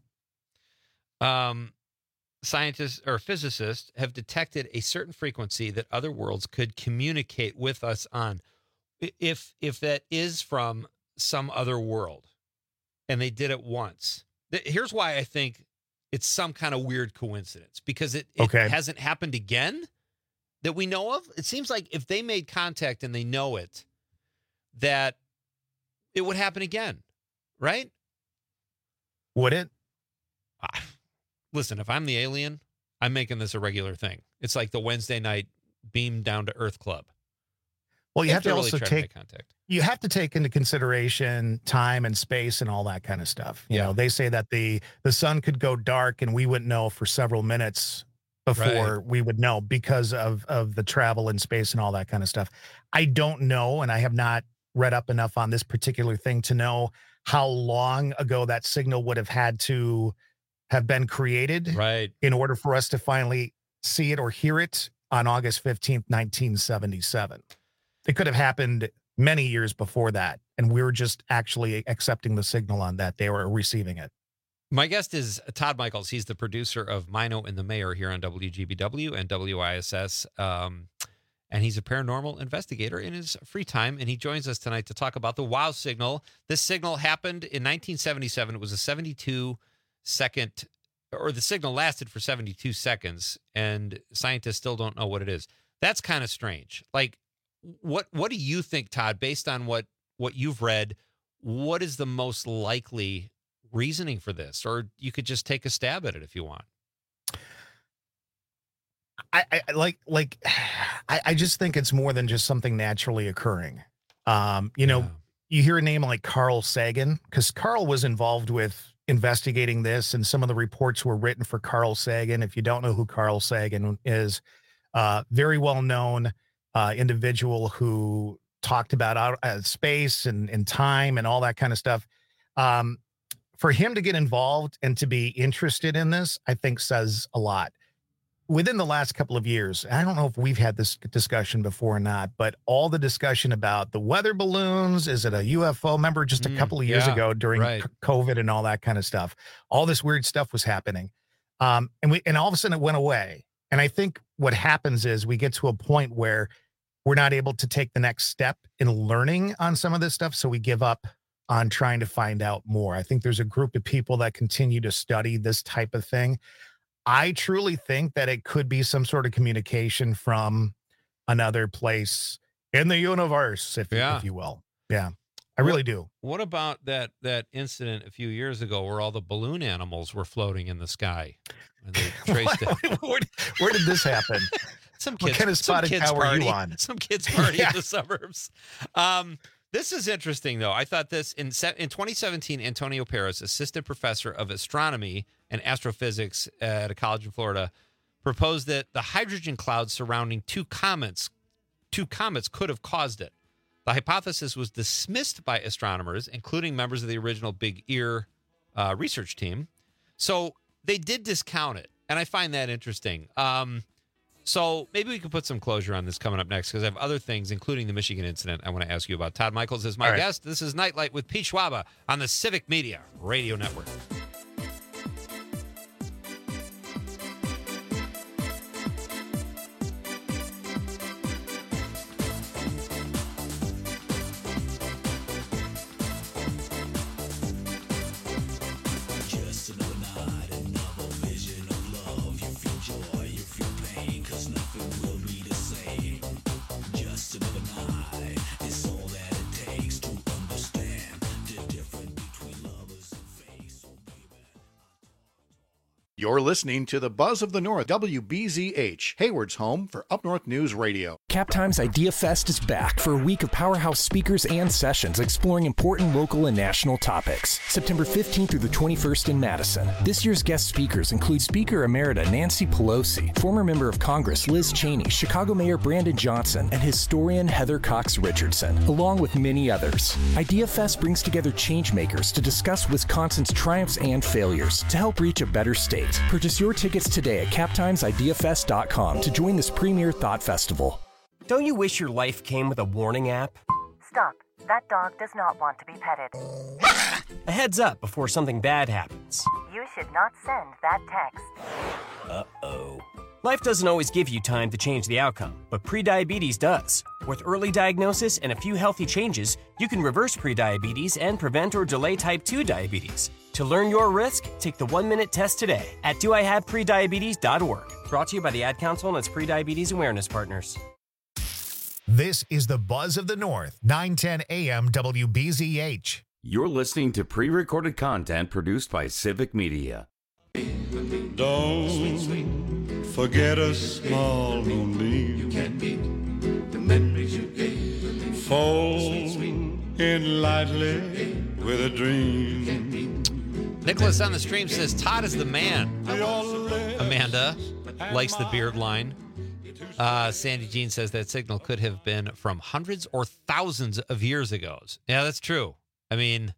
[SPEAKER 22] Um, scientists or physicists have detected a certain frequency that other worlds could communicate with us on. If if that is from some other world, and they did it once, here's why I think it's some kind of weird coincidence, because it, it
[SPEAKER 1] Okay.
[SPEAKER 22] hasn't happened again that we know of. It seems like if they made contact and they know it, that it would happen again, right?
[SPEAKER 1] Would it?
[SPEAKER 22] Ah, listen, if I'm the alien, I'm making this a regular thing. It's like the Wednesday night beam down to Earth Club.
[SPEAKER 1] Well, you
[SPEAKER 22] If
[SPEAKER 1] have to
[SPEAKER 22] they're really
[SPEAKER 1] also
[SPEAKER 22] trying to make
[SPEAKER 1] take
[SPEAKER 22] contact.
[SPEAKER 1] you have to take into consideration time and space and all that kind of stuff. You
[SPEAKER 22] Yeah.
[SPEAKER 1] know, they say that the the sun could go dark and we wouldn't know for several minutes before
[SPEAKER 22] Right.
[SPEAKER 1] we would know because of of the travel in space and all that kind of stuff. I don't know, and I have not read up enough on this particular thing to know how long ago that signal would have had to have been created
[SPEAKER 22] right.
[SPEAKER 1] in order for us to finally see it or hear it on August fifteenth, nineteen seventy-seven. It could have happened many years before that, and we were just actually accepting the signal on that day or receiving it.
[SPEAKER 22] My guest is Todd Michaels. He's the producer of Mino and the Mayor here on W G B W and W I S S. Um, and he's a paranormal investigator in his free time. And he joins us tonight to talk about the WOW signal. This signal happened in nineteen seventy-seven. It was a seventy-two second, or the signal lasted for seventy-two seconds. And scientists still don't know what it is. That's kind of strange. Like, what what do you think, Todd, based on what, what you've read, what is the most likely reasoning for this? Or you could just take a stab at it if you want.
[SPEAKER 1] I, I like like I, I just think it's more than just something naturally occurring. Um, you know, you hear a name like Carl Sagan, because Carl was involved with investigating this, and some of the reports were written for Carl Sagan. If you don't know who Carl Sagan is, uh, very well known uh, individual who talked about out, uh, space and, and time and all that kind of stuff. Um, for him to get involved and to be interested in this, I think says a lot. Within the last couple of years, I don't know if we've had this discussion before or not, but all the discussion about the weather balloons, is it a U F O? Remember just a
[SPEAKER 22] Mm,
[SPEAKER 1] couple of years
[SPEAKER 22] yeah,
[SPEAKER 1] ago during
[SPEAKER 22] right.
[SPEAKER 1] c- COVID and all that kind of stuff, all this weird stuff was happening. Um, and we, and all of a sudden it went away. And I think what happens is we get to a point where we're not able to take the next step in learning on some of this stuff. So we give up on trying to find out more. I think there's a group of people that continue to study this type of thing. I truly think that it could be some sort of communication from another place in the universe, if,
[SPEAKER 22] Yeah.
[SPEAKER 1] if you will. Yeah, I really do.
[SPEAKER 22] What about that that incident a few years ago where all the balloon animals were floating in the sky? And they traced it.
[SPEAKER 1] where, where did this happen?
[SPEAKER 22] Some
[SPEAKER 1] What
[SPEAKER 22] kids,
[SPEAKER 1] kind of
[SPEAKER 22] some
[SPEAKER 1] spotted
[SPEAKER 22] kids
[SPEAKER 1] cow were
[SPEAKER 22] party,
[SPEAKER 1] you on?
[SPEAKER 22] Some kids party
[SPEAKER 1] Yeah.
[SPEAKER 22] in the suburbs. Um, this is interesting, though. I thought this in se- in twenty seventeen. Antonio Paris, assistant professor of astronomy and astrophysics at a college in Florida, proposed that the hydrogen clouds surrounding two comets, two comets, could have caused it. The hypothesis was dismissed by astronomers, including members of the original Big Ear uh, research team. So they did discount it, and I find that interesting. Um, so maybe we can put some closure on this coming up next, because I have other things, including the Michigan incident, I want to ask you about. Todd Michaels is my
[SPEAKER 1] All right.
[SPEAKER 22] guest. This is Nightlight with Pete Schwaba on the Civic Media Radio Network.
[SPEAKER 3] Just another night, another vision of love. You feel joy, you feel pain, cause nothing will be the same. Just another night is all that it takes to understand the difference between lovers and fake. So
[SPEAKER 8] You're listening to the Buzz of the North, W B Z H, Hayward's home for Up North News Radio.
[SPEAKER 9] CapTime's Idea Fest is back for a week of powerhouse speakers and sessions exploring important local and national topics. September fifteenth through the twenty-first in Madison. This year's guest speakers include Speaker Emerita Nancy Pelosi, former member of Congress Liz Cheney, Chicago Mayor Brandon Johnson, and historian Heather Cox Richardson, along with many others. Idea Fest brings together changemakers to discuss Wisconsin's triumphs and failures to help reach a better state. Purchase your tickets today at cap times idea fest dot com to join this premier thought festival.
[SPEAKER 10] Don't you wish your life came with a warning app?
[SPEAKER 12] Stop. That dog does not want to be petted.
[SPEAKER 10] A heads up before something bad happens.
[SPEAKER 12] You should not send that text.
[SPEAKER 10] Uh-oh. Life doesn't always give you time to change the outcome, but prediabetes does. With early diagnosis and a few healthy changes, you can reverse prediabetes and prevent or delay type two diabetes. To learn your risk, take the one-minute test today at do I have prediabetes dot org. Brought to you by the Ad Council and its prediabetes awareness partners.
[SPEAKER 1] This is the Buzz of the North, nine ten A M W B Z H.
[SPEAKER 20] You're listening to pre-recorded content produced by Civic Media.
[SPEAKER 13] Don't forget a small moonbeam. Fall in lightly with a dream.
[SPEAKER 22] Nicholas on the stream says Todd is the man. Amanda likes the beard line. Uh, Sandy Jean says that signal could have been from hundreds or thousands of years ago. Yeah, that's true. I mean,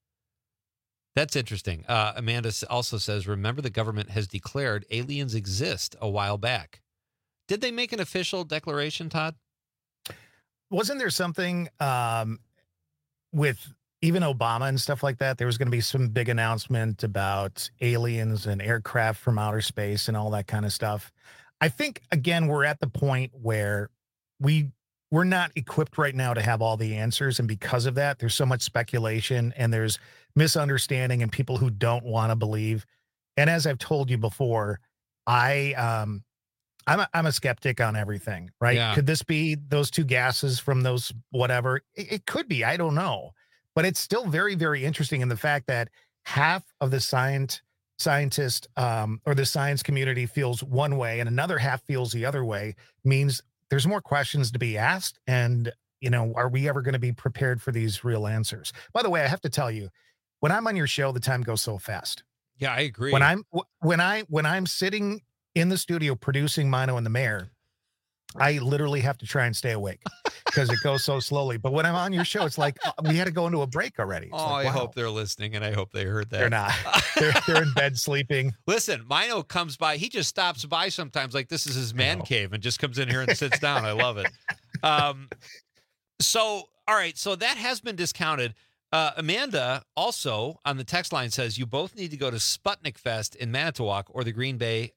[SPEAKER 22] that's interesting. Uh, Amanda also says, remember the government has declared aliens exist a while back. Did they make an official declaration, Todd?
[SPEAKER 1] Wasn't there something um, with even Obama and stuff like that? There was going to be some big announcement about aliens and aircraft from outer space and all that kind of stuff. I think, again, we're at the point where we, we're not equipped right now to have all the answers. And because of that, there's so much speculation and there's misunderstanding and people who don't want to believe. And as I've told you before, I, um, I'm a, I'm a skeptic on everything, right?
[SPEAKER 22] Yeah.
[SPEAKER 1] Could this be those two gases from those whatever? It, it could be. I don't know. But it's still very, very interesting in the fact that half of the science, scientist um, or the science community feels one way and another half feels the other way, means there's more questions to be asked. And, you know, are we ever going to be prepared for these real answers? By the way, I have to tell you, when I'm on your show, the time goes so fast.
[SPEAKER 22] Yeah, I agree.
[SPEAKER 1] When I'm when I when I'm sitting in the studio producing Mino and the Mayor, I literally have to try and stay awake because it goes so slowly. But when I'm on your show, it's like uh, we had to go into a break already. It's
[SPEAKER 22] Oh,
[SPEAKER 1] like,
[SPEAKER 22] I
[SPEAKER 1] wow.
[SPEAKER 22] hope they're listening, and I hope they heard that.
[SPEAKER 1] They're not. They're, they're in bed sleeping.
[SPEAKER 22] Listen, Mino comes by. He just stops by sometimes like this is his man cave and just comes in here and sits down. I love it. Um, so, all right. So that has been discounted. Uh, Amanda also on the text line says you both need to go to Sputnik Fest in Manitowoc or the Green Bay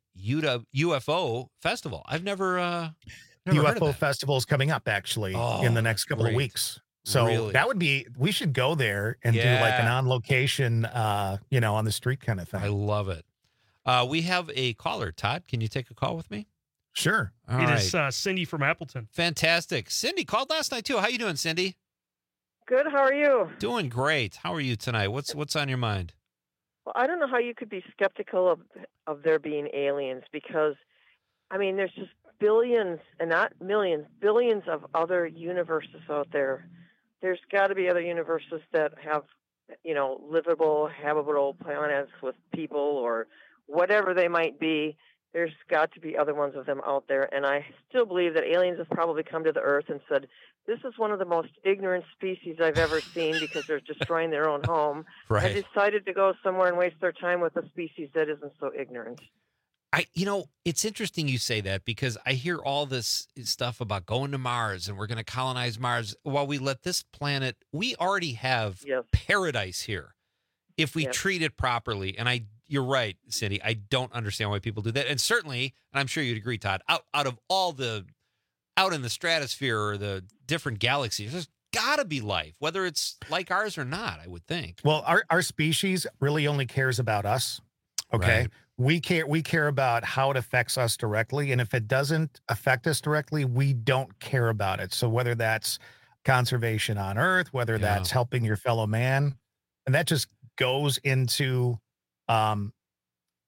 [SPEAKER 22] U F O Festival. I've never, uh, never
[SPEAKER 1] U
[SPEAKER 22] heard
[SPEAKER 1] F
[SPEAKER 22] of
[SPEAKER 1] O
[SPEAKER 22] that.
[SPEAKER 1] festival is coming up actually
[SPEAKER 22] Oh,
[SPEAKER 1] in the next couple
[SPEAKER 22] great.
[SPEAKER 1] of weeks. So
[SPEAKER 22] Really?
[SPEAKER 1] that would be, we should go there and do like an
[SPEAKER 22] Yeah.
[SPEAKER 1] on location, uh, you know, on the street kind of thing.
[SPEAKER 22] I love it. Uh, we have a caller. Todd, can you take a call with me?
[SPEAKER 1] Sure.
[SPEAKER 22] All
[SPEAKER 21] It
[SPEAKER 22] right.
[SPEAKER 21] is uh, Cindy from Appleton.
[SPEAKER 22] Fantastic. Cindy called last night too. How you doing, Cindy?
[SPEAKER 14] Good. How are you?
[SPEAKER 22] Doing great. How are you tonight? What's what's on your mind?
[SPEAKER 14] Well, I don't know how you could be skeptical of of there being aliens because, I mean, there's just billions and not millions, billions of other universes out there. There's got to be other universes that have, you know, livable, habitable planets with people or whatever they might be. There's got to be other ones of them out there. And I still believe that aliens have probably come to the Earth and said, this is one of the most ignorant species I've ever seen because they're destroying their own home.
[SPEAKER 22] Right.
[SPEAKER 14] I decided to go somewhere and waste their time with a species that isn't so ignorant.
[SPEAKER 22] I, you know, it's interesting you say that because I hear all this stuff about going to Mars and we're going to colonize Mars while we let this planet, we already have
[SPEAKER 14] Yes.
[SPEAKER 22] paradise here if we
[SPEAKER 14] Yes.
[SPEAKER 22] treat it properly. And I, you're right, Cindy, I don't understand why people do that. And certainly, and I'm sure you'd agree, Todd, out, out of all the, out in the stratosphere or the different galaxies, there's got to be life, whether it's like ours or not, I would think.
[SPEAKER 1] Well, our, our species really only cares about us. Okay.
[SPEAKER 22] Right.
[SPEAKER 1] We care, we care about how it affects us directly. And if it doesn't affect us directly, we don't care about it. So whether that's conservation on Earth, whether
[SPEAKER 22] Yeah.
[SPEAKER 1] that's helping your fellow man, and that just goes into, um,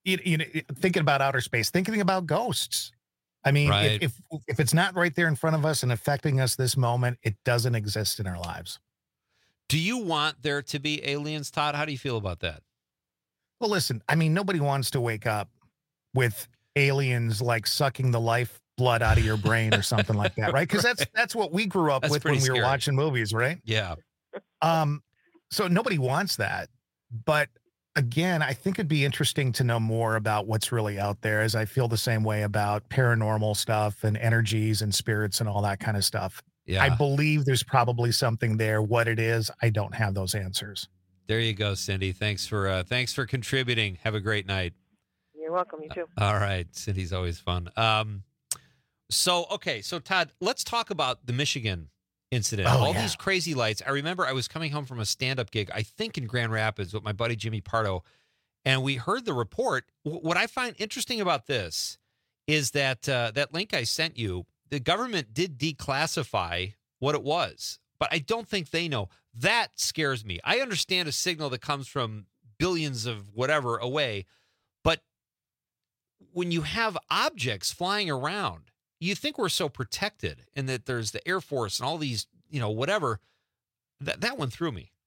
[SPEAKER 1] you, you know, thinking about outer space, thinking about ghosts. I mean,
[SPEAKER 22] Right.
[SPEAKER 1] if, if if it's not right there in front of us and affecting us this moment, it doesn't exist in our lives.
[SPEAKER 22] Do you want there to be aliens, Todd? How do you feel about that?
[SPEAKER 1] Well, listen, I mean, nobody wants to wake up with aliens like sucking the life blood out of your brain or something like that, right? Because that's that's what we grew up
[SPEAKER 22] That's
[SPEAKER 1] with when we
[SPEAKER 22] pretty
[SPEAKER 1] were
[SPEAKER 22] scary.
[SPEAKER 1] watching movies, right?
[SPEAKER 22] Yeah.
[SPEAKER 1] Um, so nobody wants that. But again, I think it'd be interesting to know more about what's really out there, as I feel the same way about paranormal stuff and energies and spirits and all that kind of stuff.
[SPEAKER 22] Yeah.
[SPEAKER 1] I believe there's probably something there. What it is, I don't have those answers.
[SPEAKER 22] There you go, Cindy. Thanks for uh, thanks for contributing. Have a great night.
[SPEAKER 14] You're welcome. You too.
[SPEAKER 22] All right, Cindy's always fun. Um, so okay, so Todd, let's talk about the Michigan incident.
[SPEAKER 1] Oh,
[SPEAKER 22] All
[SPEAKER 1] yeah.
[SPEAKER 22] these crazy lights. I remember I was coming home from a stand-up gig, I think in Grand Rapids, with my buddy Jimmy Pardo, and we heard the report. W- What I find interesting about this is that uh, that link I sent you, the government did declassify what it was, but I don't think they know. That scares me. I understand a signal that comes from billions of whatever away, but when you have objects flying around, you think we're so protected and that there's the Air Force and all these, you know, whatever. That that one threw me.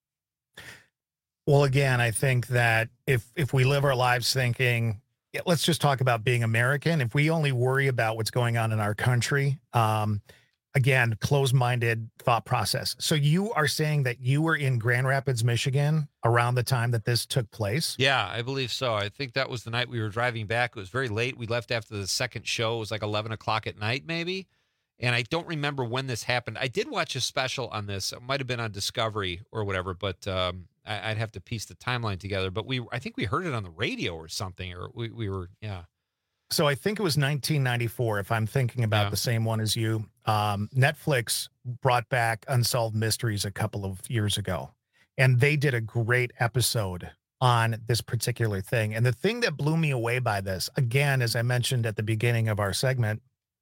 [SPEAKER 1] Well, again, I think that if if we live our lives thinking, yeah, let's just talk about being American. If we only worry about what's going on in our country, um, again, closed-minded thought process. So you are saying that you were in Grand Rapids, Michigan around the time that this took place?
[SPEAKER 22] Yeah, I believe so. I think that was the night we were driving back. It was very late. We left after the second show. It was like eleven o'clock at night, maybe. And I don't remember when this happened. I did watch a special on this. It might have been on Discovery or whatever, but um, I, I'd have to piece the timeline together. But we, I think we heard it on the radio or something, or we, we were, yeah.
[SPEAKER 1] So I think it was nineteen ninety-four, if I'm thinking about
[SPEAKER 22] Yeah.
[SPEAKER 1] the same one as you. Um, Netflix brought back Unsolved Mysteries a couple of years ago, and they did a great episode on this particular thing. And the thing that blew me away by this, again, as I mentioned at the beginning of our segment,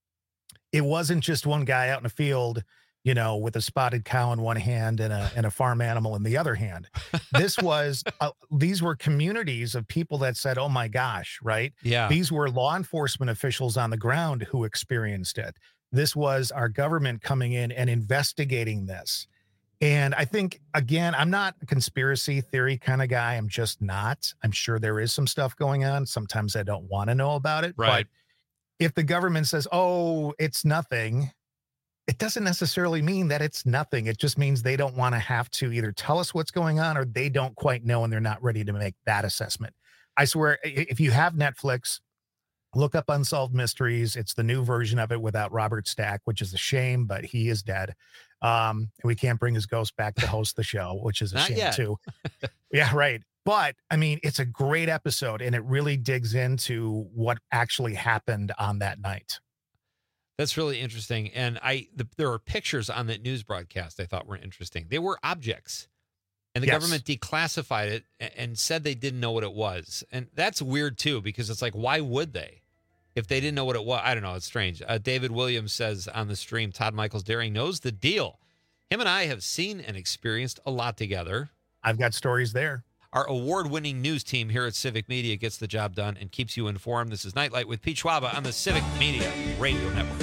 [SPEAKER 1] it wasn't just one guy out in a field, you know, with a spotted cow in one hand and a and a farm animal in the other hand. This was uh, these were communities of people that said, "Oh my gosh," right?
[SPEAKER 22] Yeah.
[SPEAKER 1] These were law enforcement officials on the ground who experienced it. This was our government coming in and investigating this. And I think, again, I'm not a conspiracy theory kind of guy. I'm just not. I'm sure there is some stuff going on. Sometimes I don't want to know about it.
[SPEAKER 22] Right.
[SPEAKER 1] But if the government says, "Oh, it's nothing," it doesn't necessarily mean that it's nothing. It just means they don't want to have to either tell us what's going on or they don't quite know and they're not ready to make that assessment. I swear, i- if you have Netflix, look up Unsolved Mysteries. It's the new version of it without Robert Stack, which is a shame, but he is dead. Um, and we can't bring his ghost back to host the show, which is a
[SPEAKER 22] Not
[SPEAKER 1] shame
[SPEAKER 22] yet.
[SPEAKER 1] too. Yeah, right. But I mean, it's a great episode and it really digs into what actually happened on that night.
[SPEAKER 22] That's really interesting. And I, the, there are pictures on that news broadcast I thought were interesting. They were objects, and the
[SPEAKER 1] Yes.
[SPEAKER 22] government declassified it a- and said they didn't know what it was. And that's weird too, because it's like, why would they? If they didn't know what it was, I don't know. It's strange. Uh, David Williams says on the stream, Todd Michaels Daring knows the deal. Him and I have seen and experienced a lot together.
[SPEAKER 1] I've got stories there.
[SPEAKER 22] Our award-winning news team here at Civic Media gets the job done and keeps you informed. This is Nightlight with Pete Schwaba on the Civic Media Radio Network.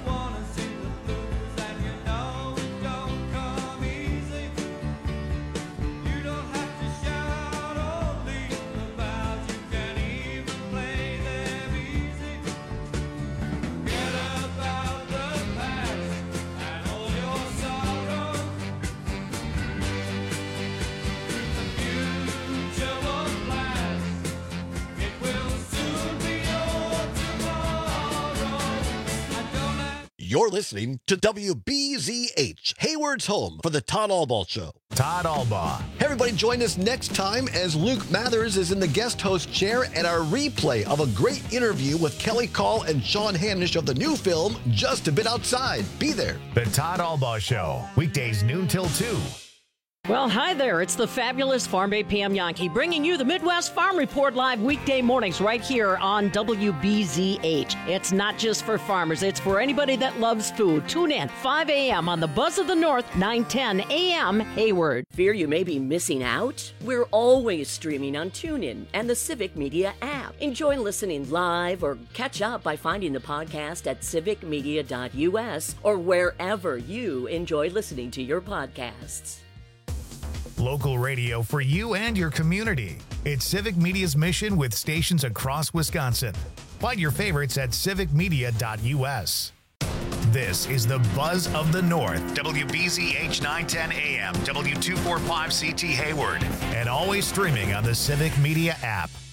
[SPEAKER 25] You're listening to W B Z H, Hayward's home for the Todd Albaugh Show.
[SPEAKER 1] Todd Albaugh.
[SPEAKER 25] Hey, everybody, join us next time as Luke Mathers is in the guest host chair at our replay of a great interview with Kelly Call and Sean Hanish of the new film, Just a Bit Outside. Be there.
[SPEAKER 1] The Todd Albaugh Show, weekdays noon till two.
[SPEAKER 2] Well, hi there. It's the fabulous Farm Bay Pam Yankee bringing you the Midwest Farm Report live weekday mornings right here on W B Z H. It's not just for farmers. It's for anybody that loves food. Tune in five a.m. on the Buzz of the North, nine ten a.m. Hayward.
[SPEAKER 4] Fear you may be missing out? We're always streaming on TuneIn and the Civic Media app. Enjoy listening live or catch up by finding the podcast at civic media dot u s or wherever you enjoy listening to your podcasts.
[SPEAKER 1] Local radio for you and your community. It's Civic Media's mission with stations across Wisconsin. Find your favorites at civic media dot u s. This is the Buzz of the North, W B Z H nine ten A M, W two forty-five C T Hayward, and always streaming on the Civic Media app.